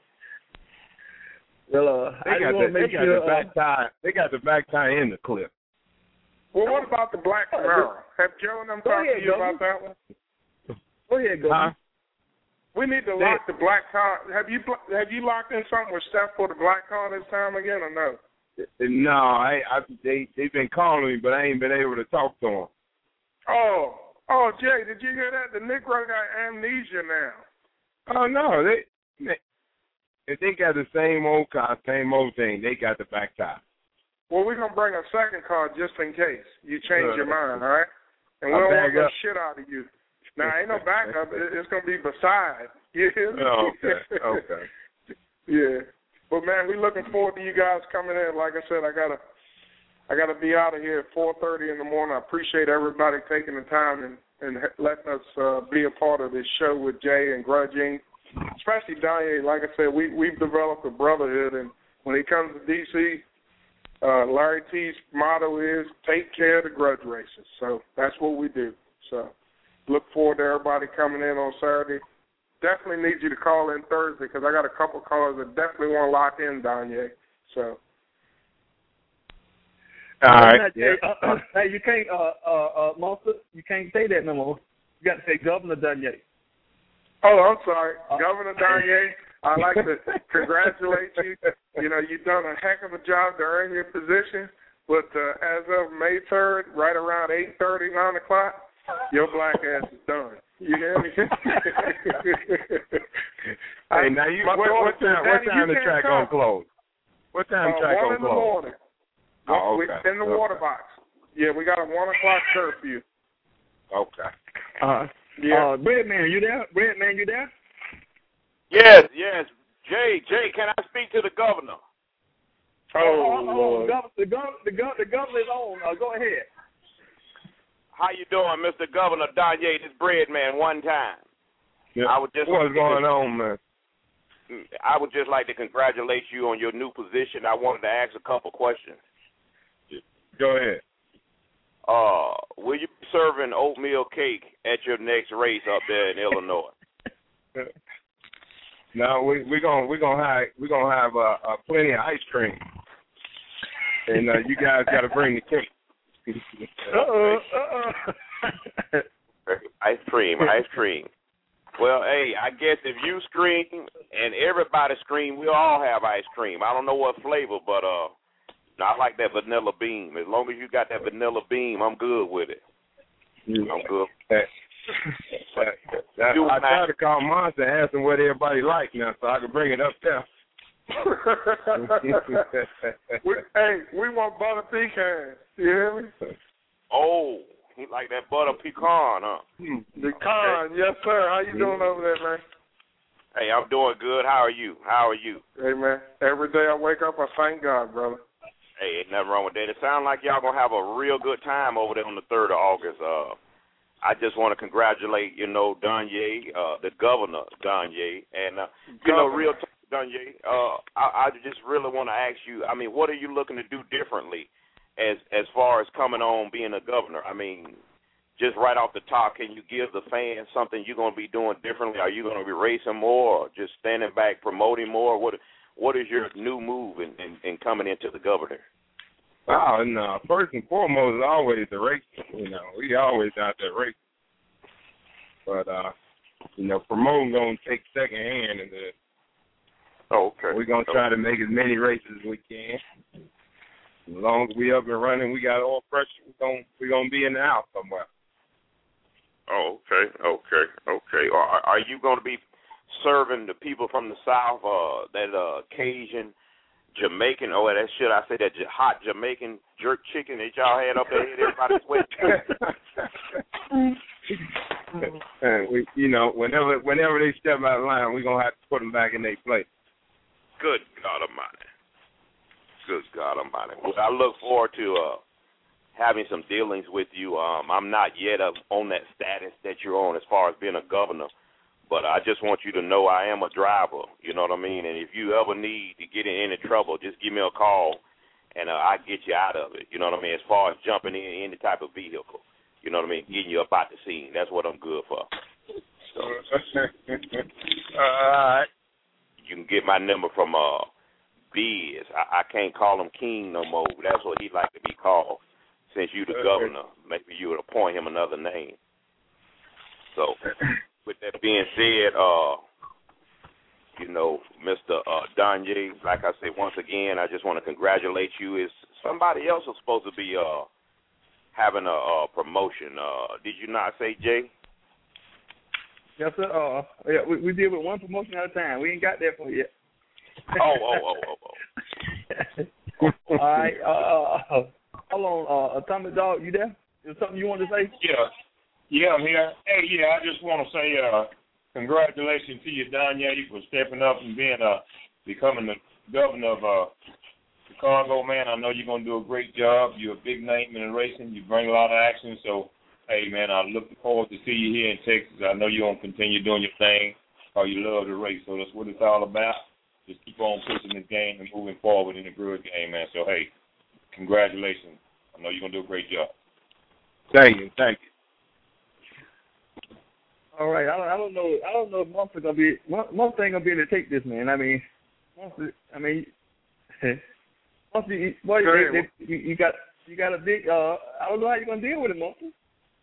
Well, uh, they I got, the, they got sure, the back uh, tie. They got the back tie in the clip. Well, what about the Black Camaro? Have Joe and them talked to you about that one? Go ahead, go. Huh? We need to lock the black car. Have you have you locked in something with Steph for the black car this time again, or no? No, I, I they they've been calling me, but I ain't been able to talk to them. Oh, oh, Jay, did you hear that? The Negro got amnesia now. Oh no, they, they if they got the same old car, same old thing, they got the back tie. Well, we're gonna bring a second car just in case you change uh, your mind, all right? And we I'll don't want no up. shit out of you. Now, ain't no backup. It's going to be beside. You hear me? Oh, okay, okay. Yeah. But, man, we're looking forward to you guys coming in. Like I said, I got to I gotta be out of here at four thirty in the morning. I appreciate everybody taking the time and, and letting us uh, be a part of this show with Jay and Grudging. Especially Danye. Like I said, we, we've developed a brotherhood. And when he comes to D C, uh, Larry T's motto is take care of the grudge races. So that's what we do. So look forward to everybody coming in on Saturday. Definitely need you to call in Thursday because I got a couple callers that definitely want to lock in, Danye. So. All right. Yeah. Uh, uh, hey, you can't, uh, uh, uh, Monster, you can't say that no more. You got to say Governor Danye. Oh, I'm sorry. Uh, Governor Danye, I'd like to congratulate you. You know, you've done a heck of a job to earn your position. But uh, as of May third, right around eight thirty, nine o'clock, your black ass is done. You hear me? Hey, now you, what, what time, what time the track gonna close? What time uh, track one gonna in the close? morning. Oh, okay. In the okay. water box. Yeah, we got a one o'clock curfew. Okay. Uh, yeah. Uh, Breadman, you there? Breadman, you there? Yes, yes. Jay, Jay, can I speak to the governor? Oh, oh, oh, Lord. The, gov- the, gov- the, gov- the governor is on. Uh, go ahead. How you doing, Mister Governor Danye? This Breadman, one time. Yeah. I would just What's like going to, on, man? I would just like to congratulate you on your new position. I wanted to ask a couple questions. Go ahead. Uh, will you be serving oatmeal cake at your next race up there in Illinois? No, we we gonna we gonna have we gonna have uh, uh, plenty of ice cream, and uh, you guys got to bring the cake. Uh-oh, uh-oh. Ice cream, ice cream. Well, hey, I guess if you scream and everybody scream, we'll all have ice cream. I don't know what flavor, but uh, I like that vanilla bean. As long as you got that vanilla bean, I'm good with it. I'm good. That, that, that, I tried to call Monster and ask him what everybody like now, so I can bring it up there. we, hey, we want butter pecans. You hear me? Oh, he like that butter pecan, huh? Pecan, yes, sir. How you doing over there, man? Hey, I'm doing good. How are you? How are you? Hey, man. Every day I wake up, I thank God, brother. Hey, ain't nothing wrong with that. It sounds like y'all going to have a real good time over there on the third of August. Uh, I just want to congratulate, you know, Danye, uh, the governor, Danye, and, uh, you know, real t- Danye, uh, I, I just really want to ask you, I mean, what are you looking to do differently as as far as coming on being a governor? I mean, just right off the top, can you give the fans something you're going to be doing differently? Are you going to be racing more or just standing back promoting more? What What is your new move in, in, in coming into the governor? Oh, no. First and foremost is always the race. You know, we always out there racing. But, uh, you know, promoting going to take second hand. And oh, okay. We're going to try to make as many races as we can. As long as we up and running, we got oil pressure, we're going we're gonna be in the house somewhere. Oh, okay, okay, okay. Are, are you going to be serving the people from the South, uh, that uh, Cajun, Jamaican, oh, that shit, I say that hot Jamaican jerk chicken that y'all had up there, everybody sweating? And we, you know, whenever whenever they step out of line, we're going to have to put them back in their place. Good God Almighty. Good God Almighty. Well, I look forward to uh, having some dealings with you. Um, I'm not yet uh, on that status that you're on as far as being a governor, but I just want you to know I am a driver, you know what I mean? And if you ever need to get in any trouble, just give me a call, and uh, I'll get you out of it, you know what I mean, as far as jumping in any type of vehicle, you know what I mean, getting you up out the scene. That's what I'm good for. So, all right. You can get my number from uh, Biz. I, I can't call him King no more. That's what he'd like to be called. Since you the governor, maybe you would appoint him another name. So, with that being said, uh, you know, Mister Uh, Danye, like I said, once again, I just want to congratulate you. Is somebody else was supposed to be uh, having a, a promotion? Uh, did you not say, Jay? Yes, sir. Uh, yeah, we, we deal with one promotion at a time. We ain't got there for yet. Oh, oh, oh, oh, oh. All right. Uh, uh, hold on. Uh, Atomic Dog, you there? Is there something you want to say? Yeah. Yeah, I'm here. Hey, yeah, I just want to say uh, congratulations to you, Danye, for stepping up and being uh, becoming the governor of uh, the Congo, man. I know you're going to do a great job. You're a big name in the racing. You bring a lot of action. So, hey, man, I look forward to see you here in Texas. I know you're going to continue doing your thing because you love the race. So that's what it's all about. Just keep on pushing this game and moving forward in the grudge game, man. So, hey, congratulations. I know you're going to do a great job. Thank you. Thank you. All right. I don't, I don't know. I don't know if Monster gonna be Monster ain't gonna be able to take this, man. I mean, Monster. I mean, Monster. You, boy, they, they, you, you got you got a big. Uh, I don't know how you're gonna deal with it, Monty.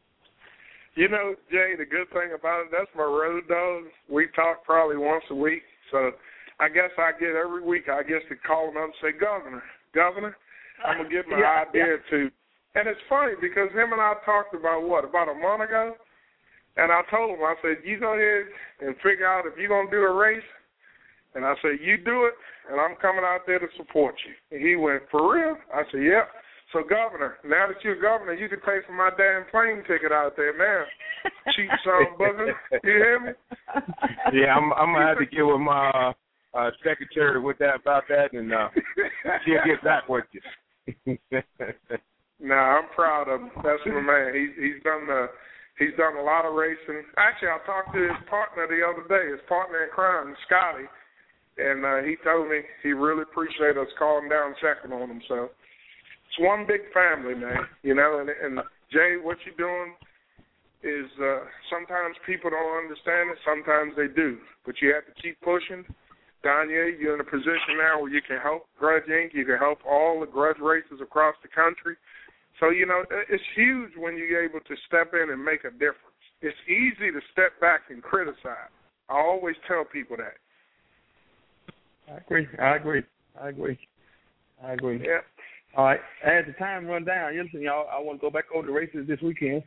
You know, Jay, the good thing about it, that's my road dog. We talk probably once a week, so I guess I get every week. I guess to call him up and say, Governor, Governor, I'm gonna get my yeah, idea yeah. to. And it's funny because him and I talked about what about a month ago, and I told him, I said, you go ahead and figure out if you're gonna do a race. And I said, you do it, and I'm coming out there to support you. And he went, for real? I said, yep. So, Governor, now that you're governor, you can pay for my damn plane ticket out there now. Cheap son bugger. You hear me? Yeah, I'm, I'm going to have to get with my uh, uh, secretary with that about that, and uh, she'll get back with you. Nah, I'm proud of him. That's my man. He's he's done the he's done a lot of racing. Actually, I talked to his partner the other day, his partner in crime, Scotty. And uh, he told me he really appreciated us calling down and checking on him. So it's one big family, man. You know, and, and Jay, what you're doing is uh, sometimes people don't understand it. Sometimes they do. But you have to keep pushing. Danye, you're in a position now where you can help Grudge Incorporated. You can help all the grudge races across the country. So, you know, it's huge when you're able to step in and make a difference. It's easy to step back and criticize. I always tell people that. I agree. I agree. I agree. I agree. Yeah. All right. As the time run down, you listen, y'all, I want to go back over the races this weekend.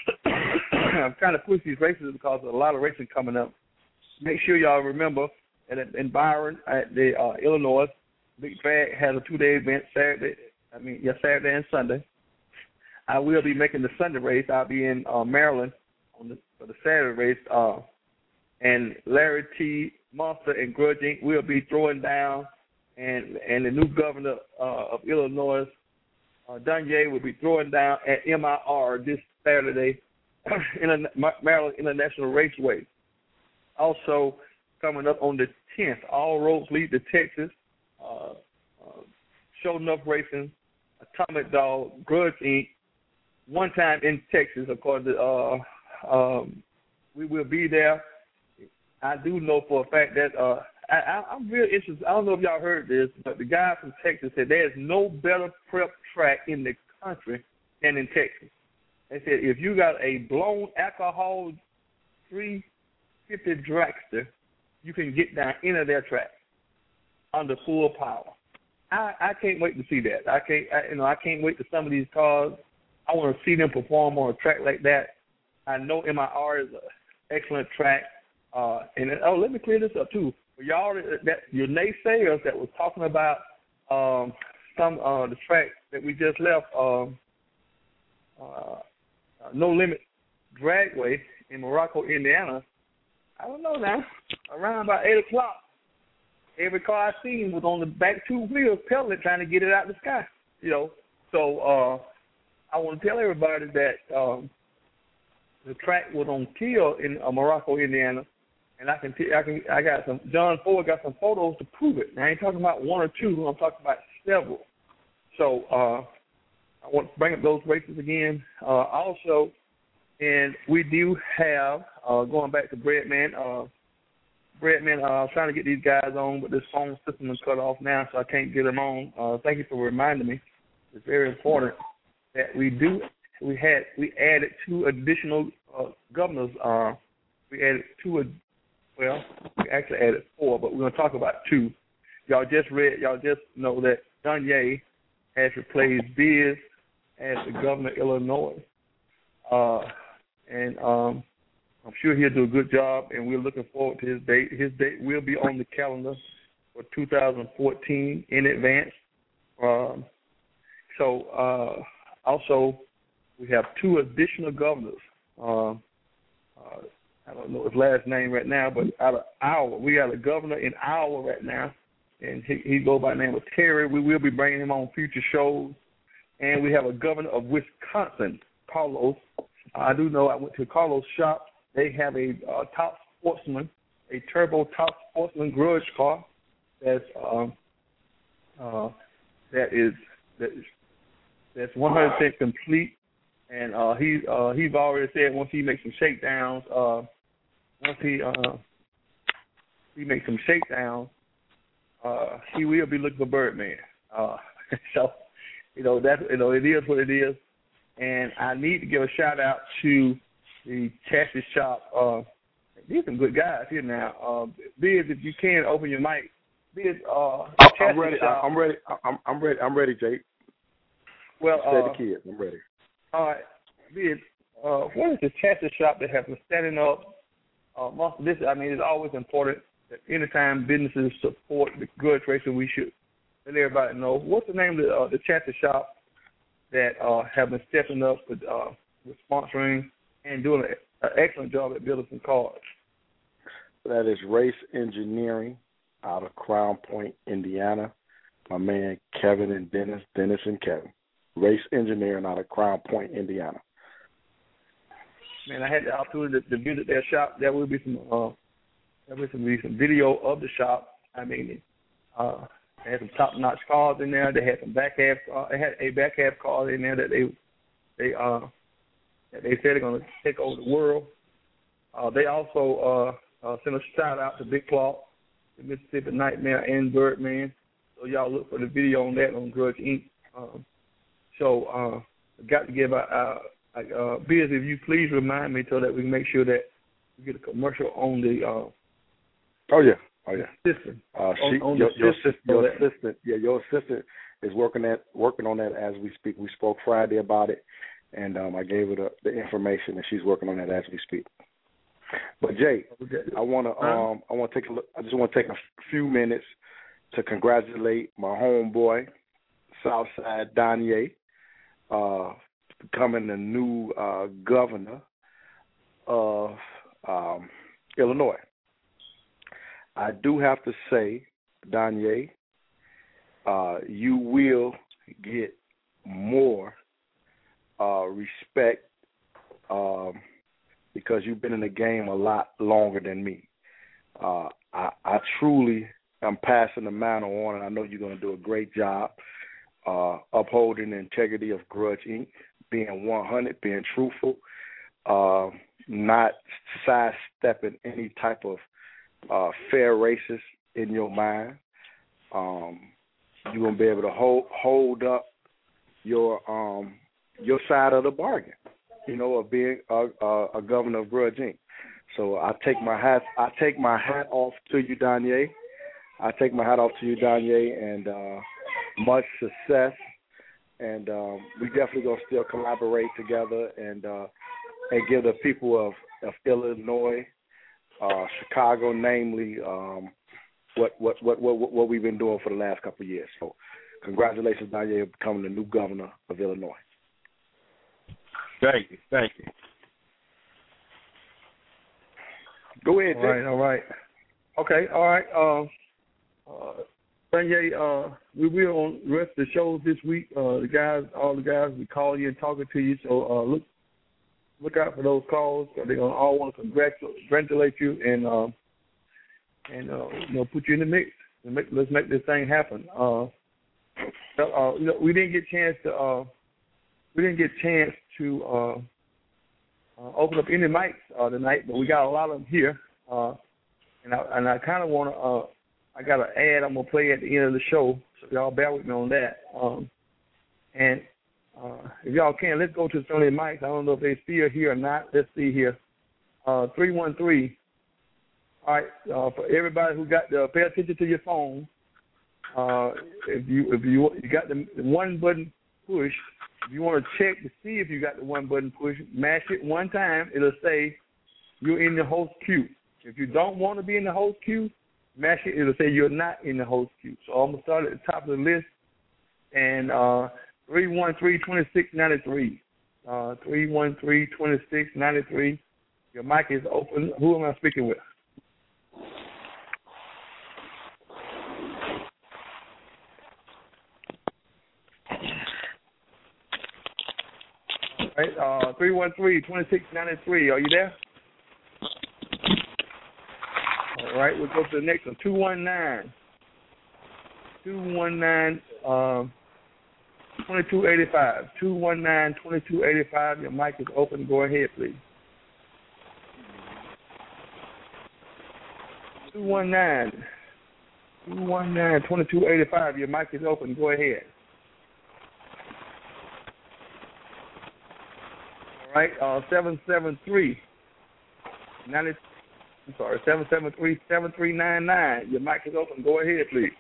I'm trying to push these races because there's a lot of racing coming up. Make sure y'all remember that in Byron at the uh, Illinois, Big Fag has a two-day event Saturday. I mean, yes, Saturday and Sunday. I will be making the Sunday race. I'll be in uh, Maryland on the, for the Saturday race. Uh, and Larry T. Monster and Grudge Incorporated will be throwing down, and and the new governor uh, of Illinois, uh, Danye, will be throwing down at M I R this Saturday in a Maryland International Raceway. Also, coming up on the tenth, all roads lead to Texas. Uh, uh, Show Enough Racing, Atomic Dog, Grudge Incorporated, one time in Texas, according to, uh, um, we will be there. I do know for a fact that uh, I, I, I'm real interested. I don't know if y'all heard this, but the guy from Texas said there's no better prep track in the country than in Texas. They said if you got a blown alcohol three fifty dragster, you can get down into their track under full power. I, I can't wait to see that. I can't, I, you know, I can't wait to some of these cars. I want to see them perform on a track like that. I know M I R is an excellent track. Uh, and oh, let me clear this up too. For y'all, that your naysayers that was talking about um, some uh, the track that we just left, um, uh, No Limit Dragway in Morocco, Indiana. I don't know now. Around about eight o'clock, every car I seen was on the back two wheels, pedaling, trying to get it out of the sky. You know, so uh, I want to tell everybody that um, the track was on Kill in uh, Morocco, Indiana. And I can, t- I can, I got some. John Ford got some photos to prove it. Now, I ain't talking about one or two. I'm talking about several. So uh, I want to bring up those races again. Uh, also, and we do have uh, going back to Breadman. Uh, Breadman, uh, I was trying to get these guys on, but this phone system is cut off now, so I can't get them on. Uh, thank you for reminding me. It's very important that we do. We had we added two additional uh, governors. Uh, we added two. Ad- Well, we actually added four, but we're going to talk about two. Y'all just read, y'all just know that Danye has replaced Biz as the governor of Illinois. Uh, and um, I'm sure he'll do a good job, and we're looking forward to his date. His date will be on the calendar for two thousand fourteen in advance. Um, so uh, also, we have two additional governors. Uh, uh, I don't know his last name right now, but out of Iowa, we got a governor in Iowa right now, and he, he goes by the name of Terry. We will be bringing him on future shows. And we have a governor of Wisconsin, Carlos. I do know I went to Carlos' shop. They have a uh, top sportsman, a turbo top sportsman grudge car that's um, uh, that is that is that's one hundred percent complete. And uh, he uh, he's already said once he makes some shakedowns, uh, once he uh, he makes some shakedowns, uh, he will be looking for Birdman. Uh, so you know, that's, you know, it is what it is. And I need to give a shout out to the chassis shop. Uh, these are some good guys here now. Uh, Biz, if you can open your mic. Biz, uh, I'm ready. Shop. I'm ready. I'm, I'm ready. I'm ready, Jake. Well, Say uh, the kids. I'm ready. All right, Biz, uh, what is the chassis shop that has been standing up? Uh, most of this, I mean, it's always important that anytime businesses support the grudge racing, we should let everybody know. What's the name of the, uh, the chassis shop that uh, have been stepping up with, uh, with sponsoring and doing an excellent job at building some cars? That is Race Engineering out of Crown Point, Indiana. My man Kevin and Dennis, Dennis and Kevin. Race Engineering out of Crown Point, Indiana. Man, I had the opportunity to, to visit their shop. There will be some, uh, there will be some video of the shop. I mean, uh, they had some top-notch cars in there. They had some back half. Uh, they had a back half car in there that they, they, uh, that they said they're going to take over the world. Uh, they also uh, uh, sent a shout out to Big Claw, the Mississippi Nightmare, and Birdman. So y'all look for the video on that on Grudge Incorporated. Um, so uh, I got to give a. Uh, Like, uh, Biz, if you please remind me so that we can make sure that we get a commercial on the. Uh, oh yeah, oh yeah. System. Uh, she, on, on your, the your, system your that, assistant, yeah, your assistant is working at working on that as we speak. We spoke Friday about it, and um, I gave her the, the information, and she's working on that as we speak. But Jay, I want to um, I want to take a look. I just want to take a few minutes to congratulate my homeboy, Southside Danye. Uh, becoming the new uh, governor of um, Illinois. I do have to say, Danye, uh, you will get more uh, respect um, because you've been in the game a lot longer than me. Uh, I, I truly am passing the mantle on, and I know you're going to do a great job uh, upholding the integrity of Grudge Incorporated, being one hundred, being truthful, uh, not sidestepping any type of uh, fair races in your mind. Um, you're going to be able to hold hold up your um, your side of the bargain, you know, of being a, a, a governor of Grudge Incorporated. So I take my hat I take my hat off to you, Danye. I take my hat off to you, Danye, and uh, much success. And um, we definitely gonna still collaborate together and uh, and give the people of, of Illinois, uh, Chicago, namely, um, what, what what what what we've been doing for the last couple of years. So, congratulations, Danye, on becoming the new governor of Illinois. Thank you, thank you. Go ahead, All right, all right. Okay, all right. Um, uh, Danye, uh, we will on the rest of the shows this week. Uh, the guys, all the guys, we call you and talking to you. So uh, look, look out for those calls. They're gonna all want to congratulate you and uh, and uh, you know put you in the mix. And make, let's make this thing happen. Uh, uh, you know, we didn't get a chance to uh, we didn't get a chance to uh, uh, open up any mics uh, tonight, but we got a lot of them here. Uh, and I and I kind of want to. Uh, I got an ad I'm going to play at the end of the show, so y'all bear with me on that. Um, and uh, if y'all can, let's go to some of the mics. I don't know if they're still here or not. Let's see here. Uh, three one three. All right, uh, for everybody who got the, pay attention to your phone. Uh, if you if you you got the, the one button push, if you want to check to see if you got the one button push, mash it one time. It'll say you're in the host queue. If you don't want to be in the host queue, mash it, it'll say you're not in the host queue. So I'm going to start at the top of the list. And uh, three one three, two six nine three. Uh, three one three, two six nine three. Your mic is open. Who am I speaking with? All right, uh, three one three, two six nine three. Are you there? All right, we'll go to the next one. two one nine. two one nine, um, twenty-two eighty-five. two one nine, twenty-two eighty-five. Your mic is open. Go ahead, please. two one nine. two one nine, twenty-two eighty-five. Your mic is open. Go ahead. right, uh, seven seven three. ninety, I'm sorry, seven seven three, seven three nine nine. Your mic is open. Go ahead, please.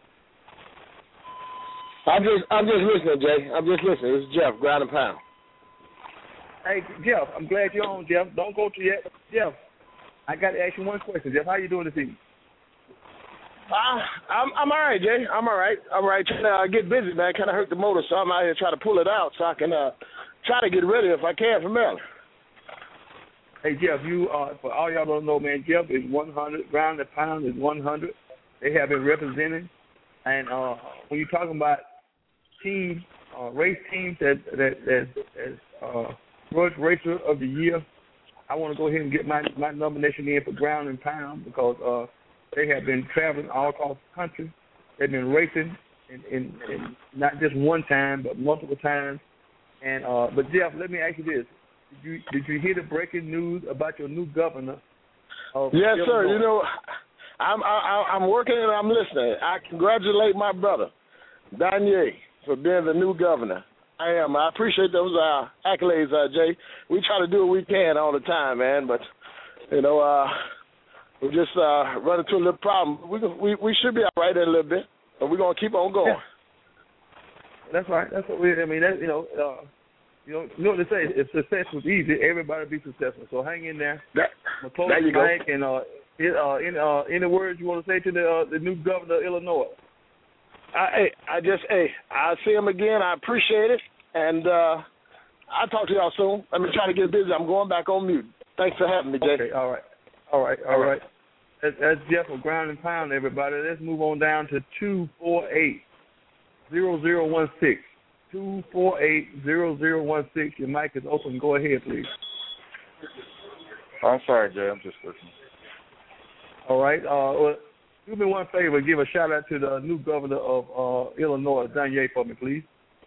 I'm just, I'm just listening, Jay. I'm just listening. This is Jeff, Ground and Pound. Hey, Jeff, I'm glad you're on, Jeff. Don't go to yet. Jeff, I got to ask you one question. Jeff, how you doing this evening? Uh, I'm, I'm all right, Jay. I'm all right. I'm all right. Trying to uh, get busy, man. Kind of hurt the motor, so I'm out here trying to pull it out so I can uh, try to get ready if I can for Maryland. Hey, Jeff, you uh, for all y'all don't know, man, Jeff is one hundred. Ground and Pound is one hundred. They have been representing. And uh, when you're talking about teams, uh, race teams that that that as uh, Grudge Racer of the Year, I want to go ahead and get my my nomination in for Ground and Pound because uh, they have been traveling all across the country. They've been racing, in, in, in not just one time, but multiple times. And uh, but Jeff, let me ask you this: Did you did you hear the breaking news about your new governor? Of yes, Illinois? sir. You know, I'm I, I'm working and I'm listening. I congratulate my brother, Danye, for being the new governor. I am. I appreciate those uh, accolades, uh, Jay. We try to do what we can all the time, man. But you know, uh, we just uh, run into a little problem. We we we should be all right in a little bit, but we're gonna keep on going. Yeah. That's right. That's what we. I mean, that, you know, uh, you know, you know what they say. If success was easy, everybody would be successful. So hang in there. That, McClure, there you Mike, go. And uh, in, uh, in, uh, any words you want to say to the uh, the new governor of Illinois? I, I just, hey, I'll see him again. I appreciate it. And uh, I'll talk to y'all soon. Let me try to get busy. I'm going back on mute. Thanks for having me, Jay. Okay, all right. All right, all, all right. right. That's, that's Jeff of Ground and Pound, everybody. Let's move on down to two four eight, zero zero one six. two four eight, zero zero one six. Your mic is open. Go ahead, please. I'm sorry, Jay. I'm just listening. All right. Uh, well, do me one favor. Give a shout-out to the new governor of uh, Illinois, Danye, for me, please.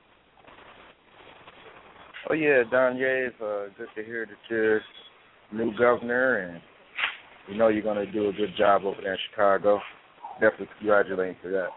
Oh, yeah, Danye, it's uh, good to hear that you're new governor, and you know you're going to do a good job over there in Chicago. Definitely congratulating for that.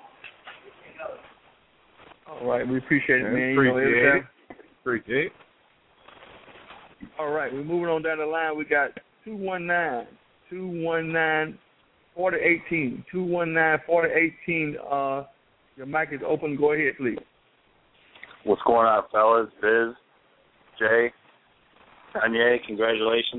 All right. We appreciate it, man. Appreciate you know, it. Appreciate it. All right. We're moving on down the line. We got two one nine, two one nine, four zero one eight. two one nine, four zero one eight. Uh, your mic is open. Go ahead, please. What's going on, fellas? Biz, Jay, Kanye, congratulations.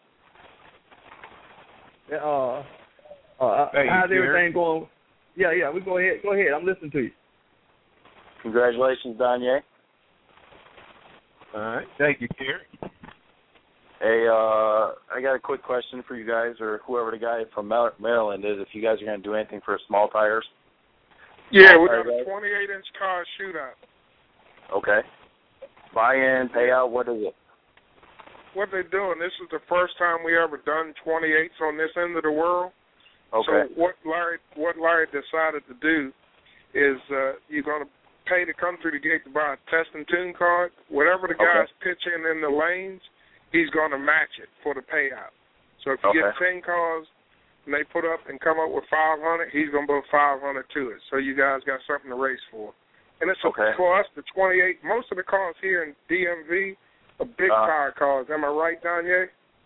Uh, uh, Thank how's you, everything going? Yeah, yeah. We go ahead. Go ahead. I'm listening to you. Congratulations, Danye. All right. Thank you, Kerry. Hey, uh, I got a quick question for you guys, or whoever the guy from Maryland is, if you guys are going to do anything for small tires. Yeah, we got a twenty-eight inch car shootout. Okay. Buy-in, payout, what is it? What they're doing, this is the first time we ever done twenty-eights on this end of the world. Okay. So what Larry, what Larry decided to do is uh, you're going to pay to come through the gate to buy a test and tune card. Whatever the guys okay. pitch in in the lanes, he's going to match it for the payout. So if you okay. get ten cars and they put up and come up with five hundred, he's going to put five hundred to it. So you guys got something to race for. And it's okay. a, for us, the twenty-eight, most of the cars here in D M V are big uh, tire cars. Am I right, Danye?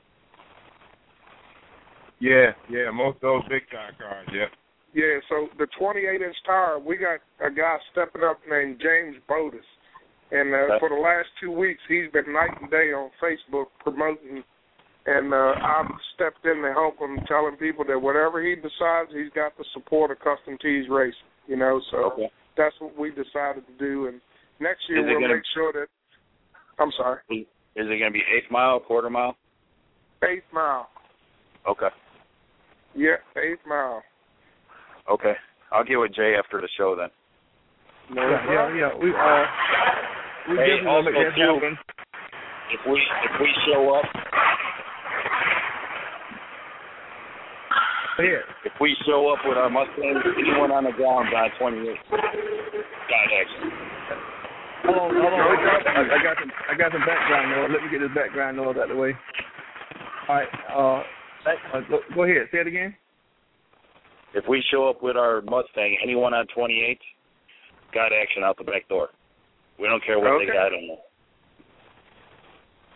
Yeah, yeah, most of those big tire cars, yeah. Yeah, so the twenty-eight inch tire, we got a guy stepping up named James Bodis. And uh, for the last two weeks, he's been night and day on Facebook promoting. And uh, I've stepped in to help him, telling people that whatever he decides, he's got the support of Custom Tees Racing. You know, so okay. that's what we decided to do. And next year we'll gonna, make sure that, I'm sorry. Is it going to be eighth mile, quarter mile? Eighth mile. Okay. Yeah, eighth mile. Okay. I'll get with Jay after the show then. No, yeah, yeah, yeah. We, uh, we hey, definitely also, make that too, happen. If we, if we show up, yeah. if we show up with our Mustangs, anyone on the ground by twenty-eight. God, actually. Hold on, hold on. I got, I, I got some, I got some background noise. Let me get this background noise out of the way. All right. Uh, uh go, go ahead. Say it again. If we show up with our Mustang, anyone on twenty-eight, got action out the back door. We don't care what okay. they got on there.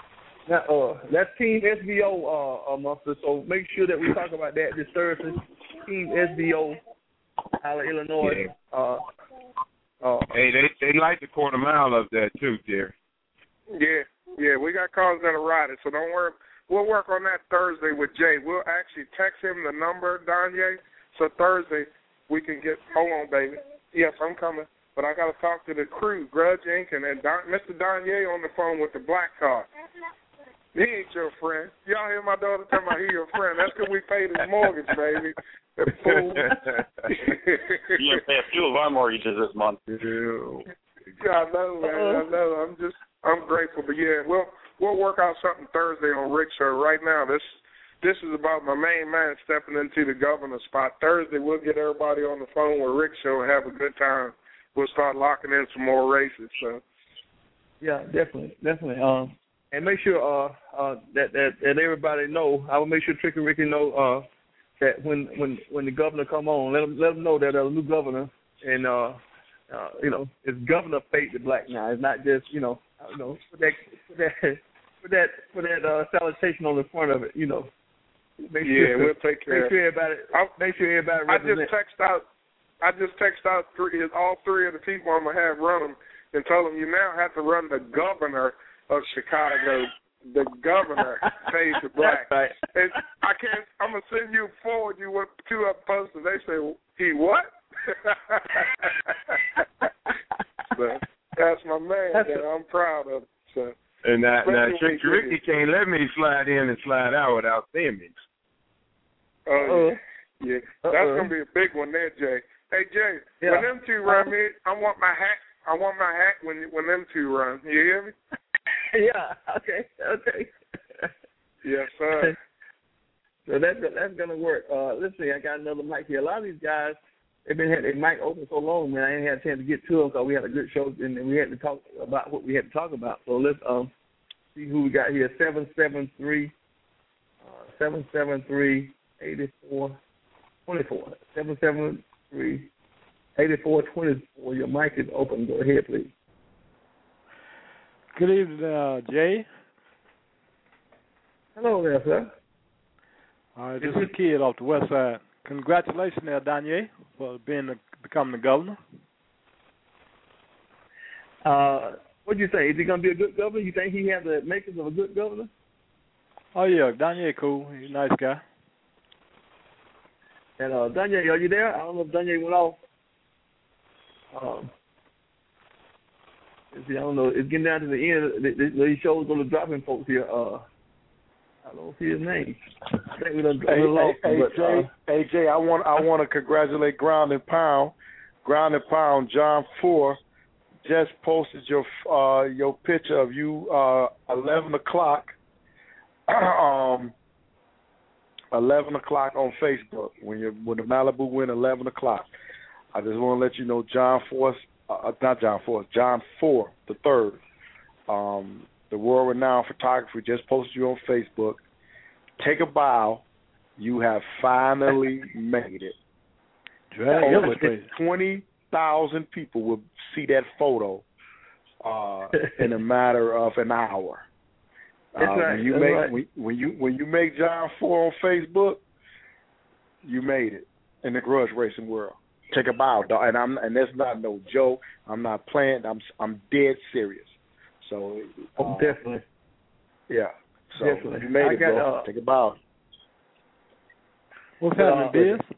Now, uh, that's Team S B O, uh, uh, Monster. So make sure that we talk about that this Thursday. Team S B O, out of Illinois. Yeah. Uh, uh, hey, they they like the quarter mile up there too, dear. Yeah, yeah, we got callers that'll ride it, so don't worry. We'll work on that Thursday with Jay. We'll actually text him the number, Danye, so Thursday we can get. Hold on, baby. Yes, I'm coming. But I got to talk to the crew, Grudge Incorporated, and Don, Mister Danye on the phone with the black car. He ain't your friend. Y'all hear my daughter talking about he your friend. That's because we paid his mortgage, baby. The fool. You didn't pay a few of our mortgages this month. I know, man. I know. I'm just, I'm grateful. But, yeah, we'll, we'll work out something Thursday on Rick Show. Right now, this this is about my main man stepping into the governor's spot. Thursday, we'll get everybody on the phone with Rick Show and have a good time. We'll start locking in some more races. So, yeah, definitely, definitely. Um, and make sure uh, uh, that, that that everybody know. I will make sure Tricky Ricky know uh, that when, when when the governor come on, let them let them know that there's a new governor, and uh, uh, you know it's Governor Fate the Black now. It's not just you know I don't know put that put that put that put that uh, salutation on the front of it. You know, make yeah, sure, we'll take care. Make sure everybody. I'll, make sure everybody. I represent. just text out. I just text out three, all three of the people I'm gonna have run them, and tell them you now have to run the governor of Chicago. The governor pays the black. Right. And I can't. I'm gonna send you forward you with two up posters. They say he what? But that's my man. That I'm proud of. So. And now, now Tricky Ricky can't let me slide in and slide out without Simmons. Oh yeah, yeah. That's Uh-oh. gonna be a big one there, Jay. Hey Jay, yeah. When them two run me, I want my hat. I want my hat when when them two run. You hear me? Yeah. Okay. Okay. Yes, sir. So that's that's gonna work. Uh, let's see. I got another mic here. A lot of these guys, they've been had their mic open so long, man. I ain't had a chance to get to them because we had a good show and we had to talk about what we had to talk about. So let's um see who we got here. Seven seven three, seven seven three eighty four twenty four. Seven seven three eighty four twenty four. Your mic is open. Go ahead, please. Good evening, uh, Jay. Hello there, sir. All right, this is a kid off the west side. Congratulations there, Danye, for being the, becoming the governor. Uh, what do you think? Is he going to be a good governor? You think he has the makings of a good governor? Oh, yeah, Danye cool. He's a nice guy. And uh, Danye, are you there? I don't know if Danye went off. Um, see, I don't know. It's getting down to the end. These shows on the dropping folks here. Uh, I don't see his name. I think we done hey, lost hey, him, but, Jay, uh, hey, Jay, I want I want to congratulate Ground and Pound. Ground and Pound, John Four just posted your uh, your picture of you uh, eleven o'clock. um, eleven o'clock on Facebook when you when the Malibu win eleven o'clock. I just want to let you know, John Force, uh, not John Force, John Four the third. Um, the world-renowned photographer just posted you on Facebook. Take a bow. You have finally made it. Over twenty thousand people will see that photo uh, in a matter of an hour. Uh, right, when you make right. when, when you when you make John Four on Facebook, you made it in the grudge racing world. Take a bow, dog. And I'm and that's not no joke. I'm not playing. I'm I'm dead serious. So uh, oh, definitely, yeah. So definitely. you made I it, got, bro. Uh, Take a bow. What's happening, uh, Biz?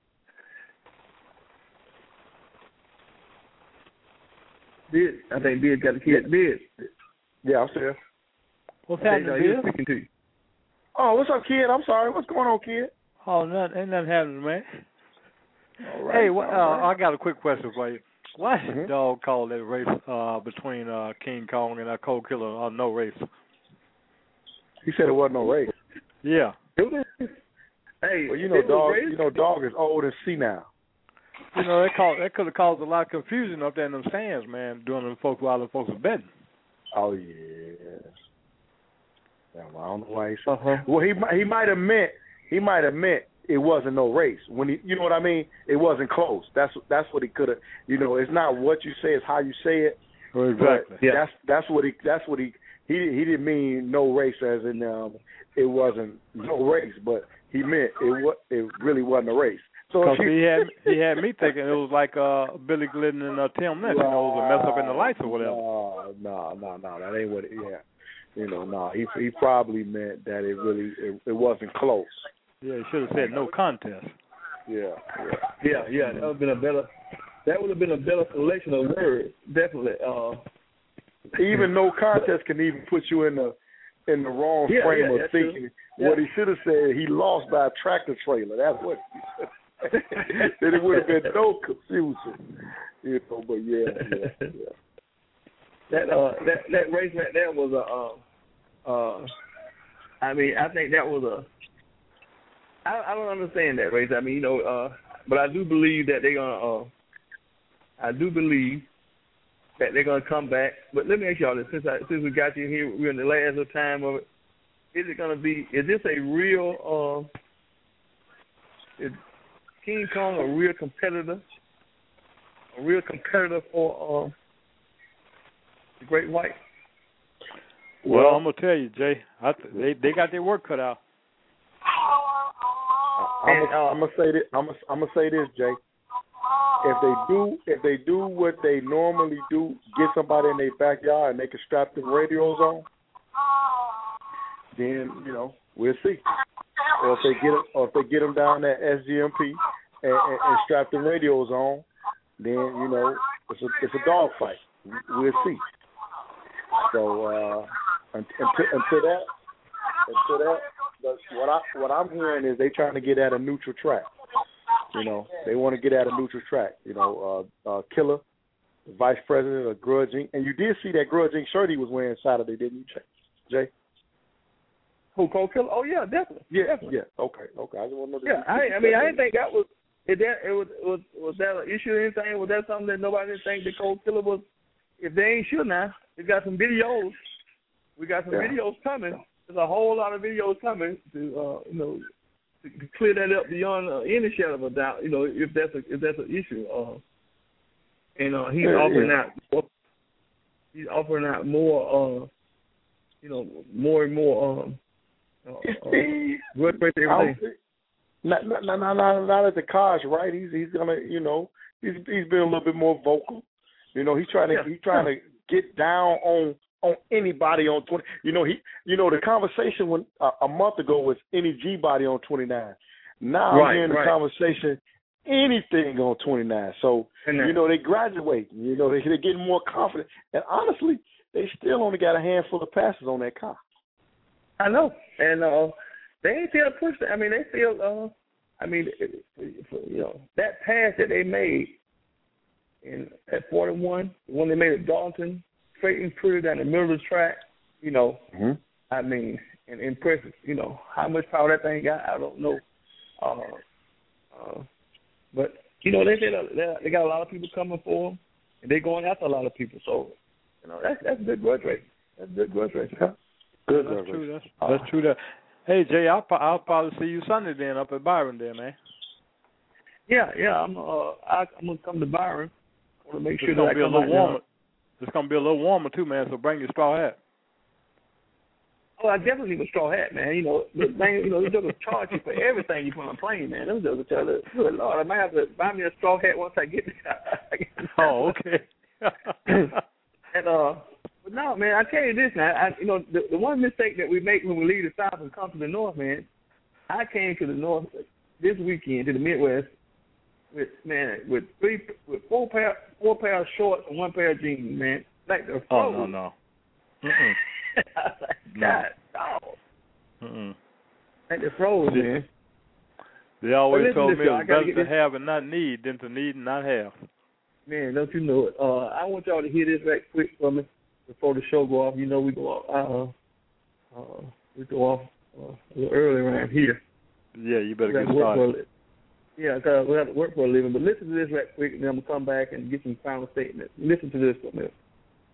Biz, I think Biz got a kid. Biz. Yeah, I'm still. What's I happening, think, uh, he was Biz? speaking to you. Oh, what's up, kid? I'm sorry. What's going on, kid? Oh, nothing, ain't nothing happening, man. All right, hey, what, uh, right. I got a quick question for you. Why Mm-hmm. did dog call that race uh, between uh, King Kong and uh, Cold Killer uh, no race? He said it wasn't no race. Yeah. Hey, well, you know, dog. You know, dog is old and senile. You know, that caused, that could have caused a lot of confusion up there in them stands, man, during them folks while the folks were betting. Oh yeah. Yeah, well, I don't know why he said. Uh-huh. Well, he he might have meant he might have meant it wasn't no race when he. You know what I mean? It wasn't close. That's that's what he could have. You know, it's not what you say, it's how you say it. Oh, exactly. Yeah. That's that's what he that's what he he he didn't mean no race as in um, it wasn't no race, but he meant it was it really wasn't a race. So Cause he had he had me thinking it was like uh, Billy Glidden and uh, Tim Lynch, you know, it was a mess up in the lights or whatever. No, no, no, no, that ain't what. It, yeah, you know, no, he he probably meant that it really it, it wasn't close. Yeah, he should have said no contest. Yeah, yeah, yeah, yeah. That would have been a better. That would have been a better selection of words, definitely. Uh, even no contest can even put you in the in the wrong yeah, frame yeah, of thinking. Yeah. What he should have said, he lost by a tractor trailer. That's what he should have said. Then it would have been no confusion. You know, but yeah, yeah, yeah. That uh that, that race right there was a uh, uh I mean, I think that was a I, I don't understand that race. I mean, you know, uh but I do believe that they're gonna uh I do believe that they're gonna come back. But let me ask y'all this, since I since we got you here, we're in the last time of it, is it gonna be is this a real uh is King Kong a real competitor? A real competitor for uh, the Great White? Well, I'm gonna tell you, Jay. I th- they they got their work cut out. I'm gonna, uh, I'm gonna say this. I'm gonna, I'm gonna say this, Jay. If they do, if they do what they normally do, get somebody in their backyard and they can strap the radios on, then you know we'll see. Or if they get, or if they get them down at S G M P and, and, and strap the radios on, then you know it's a it's a dog fight. We'll see. So uh, until, until that, until that, but what I what I'm hearing is they trying to get at a neutral track. You know, they want to get at a neutral track. You know, uh, uh, Killer, the vice president of Grudge Incorporated. And you did see that Grudge Incorporated shirt he was wearing Saturday, didn't you, Jay? Who, Cold Killer? Oh yeah, definitely. Yeah, definitely. yeah. Okay, okay. I just want to know. Yeah, I, I mean, I didn't think that was. Is that it was was was that an issue or anything? Was that something that nobody didn't think the Cold Killer was? If they ain't sure now, we got some videos. We got some yeah. videos coming. There's a whole lot of videos coming to uh, you know to, to clear that up beyond uh, any shadow of a doubt. You know, if that's a if that's an issue. Uh, and uh, he's yeah, offering yeah. out he's offering out more. Uh, you know, more and more. Um, uh, uh, good for everything. Not, not, not, not, not at the Kosh, right? He's he's gonna, you know, he's he's been a little bit more vocal. You know, he's trying to yeah. he's trying to get down on on anybody on twenty. You know, he you know the conversation when uh, a month ago was any G body on twenty-nine. Now right, I'm hearing right. the conversation anything on twenty-nine. So you know they graduate. You know they they're getting more confident. And honestly, they still only got a handful of passes on that car. I know, and. uh They ain't still pushed. I mean, they still. Uh, I mean, you know, that pass that they made in at forty-one, when they made it Dalton, straight and clear down the middle of the track. You know, mm-hmm. I mean, and impressive. You know, how much power that thing got, I don't know. Uh, uh, but you know, they said uh, they got a lot of people coming for them, and they're going after a lot of people. So, you know, that's that's a good grudge rate. That's a good grudge rate. Yeah. Good. That's true. That's, uh, that's true. That. Hey Jay, I'll I'll probably see you Sunday then up at Byron there, man. Yeah, yeah, I'm uh I, I'm gonna come to Byron. I want to make it's sure gonna that be I a little warmer. It's gonna be a little warmer too, man. So bring your straw hat. Oh, I definitely need a straw hat, man. You know, man, you know, they're gonna charge you for everything you put on a plane, man. Them just tell us, good Lord, I might have to buy me a straw hat once I get there. Oh, okay. and uh. But no, man, I tell you this now. I, you know, the, the one mistake that we make when we leave the South and come to the North, man, I came to the North this weekend, to the Midwest, with, man, with three, with four pair, four pair of shorts and one pair of jeans, man. Like they're frozen. Oh, no, no. Mm-mm. I was like, God, no. Mm-mm. Like they're frozen, See, man. They always listen, told me y'all, it's better to this. have and not need than to need and not have. Man, don't you know it. Uh, I want y'all to hear this right quick for me. Before the show go off, you know we go off. Uh, uh, we go off uh, a little early around here. Yeah, you better get started. Yeah, because we have to work for a living. But listen to this right quick, and then I'm gonna come back and get some final statements. Listen to this for a minute.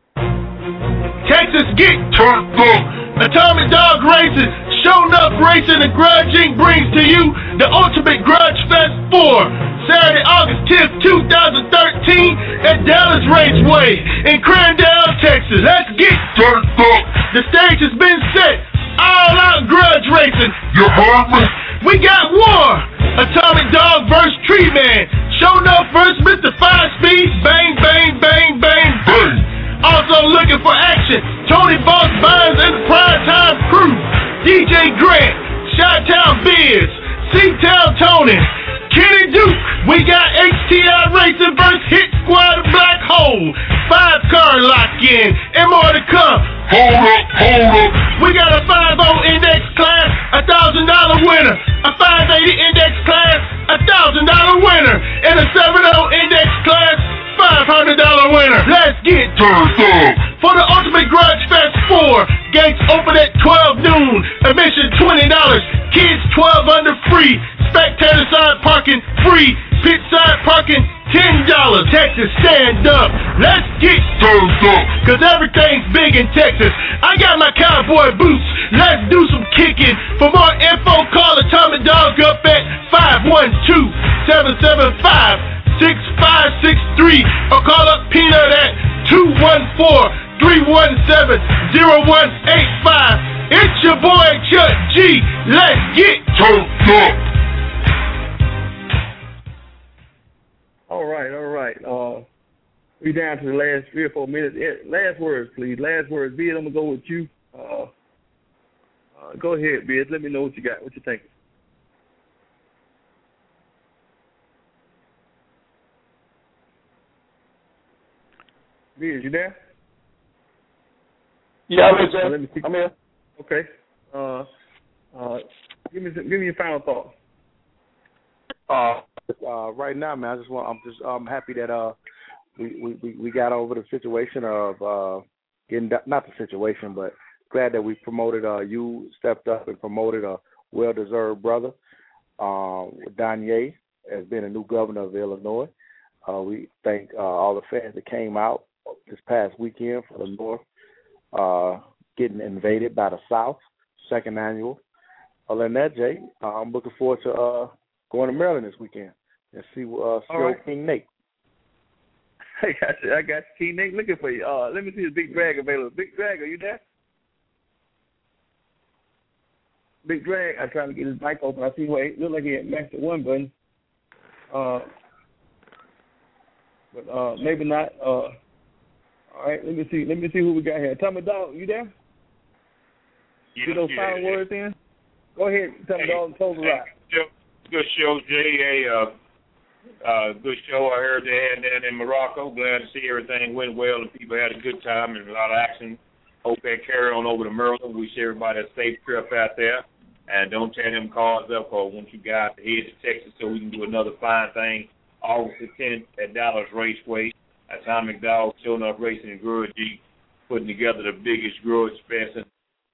Texas Geek Turned Book, Atomic Dog Racing, Show Enough Racing and Grudge Incorporated brings to you the Ultimate Grudge Fest four, Saturday, August tenth, twenty thirteen at Dallas Raceway in Crandall, Texas. Let's get turned up. The stage has been set. All out grudge racing. You heard me? We got war. Atomic Dog versus Tree Man. Showing up versus Mister Five Speed. Bang, bang, bang, bang, bang. Also looking for action. Tony Boss Bynes and the Prime Time Crew. D J Grant. Chi-Town Biz. C-Town Tony. Kenny Duke. We got H T I Racing versus Hit Squad Black Hole. Five car lock-in. And more to come. Hold up, hold up. We got a five oh index class, a thousand dollar winner. A five eighty index class, a thousand dollar winner. And a seven oh index class, five hundred dollar winner. Let's get turned up for the Ultimate Grudge Fest four. Gates open at twelve noon. Admission twenty dollars. Kids twelve under free. Spectator side parking free. Pit side parking ten dollars. Texas, stand up. Let's get turned up, cause everything's big in Texas. I got my cowboy boots. Let's do some kicking. For more info, call Atomic Dog up at five one two, seven seven five, six five six three or call up Peanut at two one four, three one seven, zero one eight five. It's your boy Chuck G. Let's get turned up. All right, all right. Uh, we down to the last three or four minutes. Last words, please. Last words. Biz, I'm gonna go with you. Uh, uh, go ahead, Biz. Let me know what you got. What you think? Biz, you there? Yeah, I'm here. Uh, let me see. I'm here. Okay. Uh, uh, give me some, give me your final thoughts. Uh, uh, right now, man, I just want. I'm just. I'm happy that uh, we, we, we got over the situation of uh, getting not the situation, but glad that we promoted. Uh, you stepped up and promoted a well-deserved brother, uh, Danye, as being a new governor of Illinois. Uh, we thank uh, all the fans that came out this past weekend for the North uh, getting invaded by the South, second annual. Other than that, Jay, uh, I'm looking forward to uh, going to Maryland this weekend and see uh, see right. King Nate. I got you. I got you. King Nate looking for you. Uh, let me see the Big Drag available. Big Drag, are you there? Big Drag, I'm trying to get his mic open. I see where it looked like he had mastered one button. Uh, but uh, maybe not. Uh, all right, let me see. Let me see who we got here. Tommy Dog, you there? Yeah, Get those yeah, final yeah. words in. Go ahead, Tommy hey, Dog, close the hey, rock. Good show, Jay. Hey, uh, uh, good show. I heard they had down in Morocco. Glad to see everything went well and people had a good time and a lot of action. Hope that carry on over to Maryland. Wish everybody a safe trip out there. And don't tear them cars up, or want you guys to head to Texas so we can do another fine thing. August the tenth at Dallas Raceway. Atomic Dog, showing up racing in Grudge Jeep, putting together the biggest grudge fest in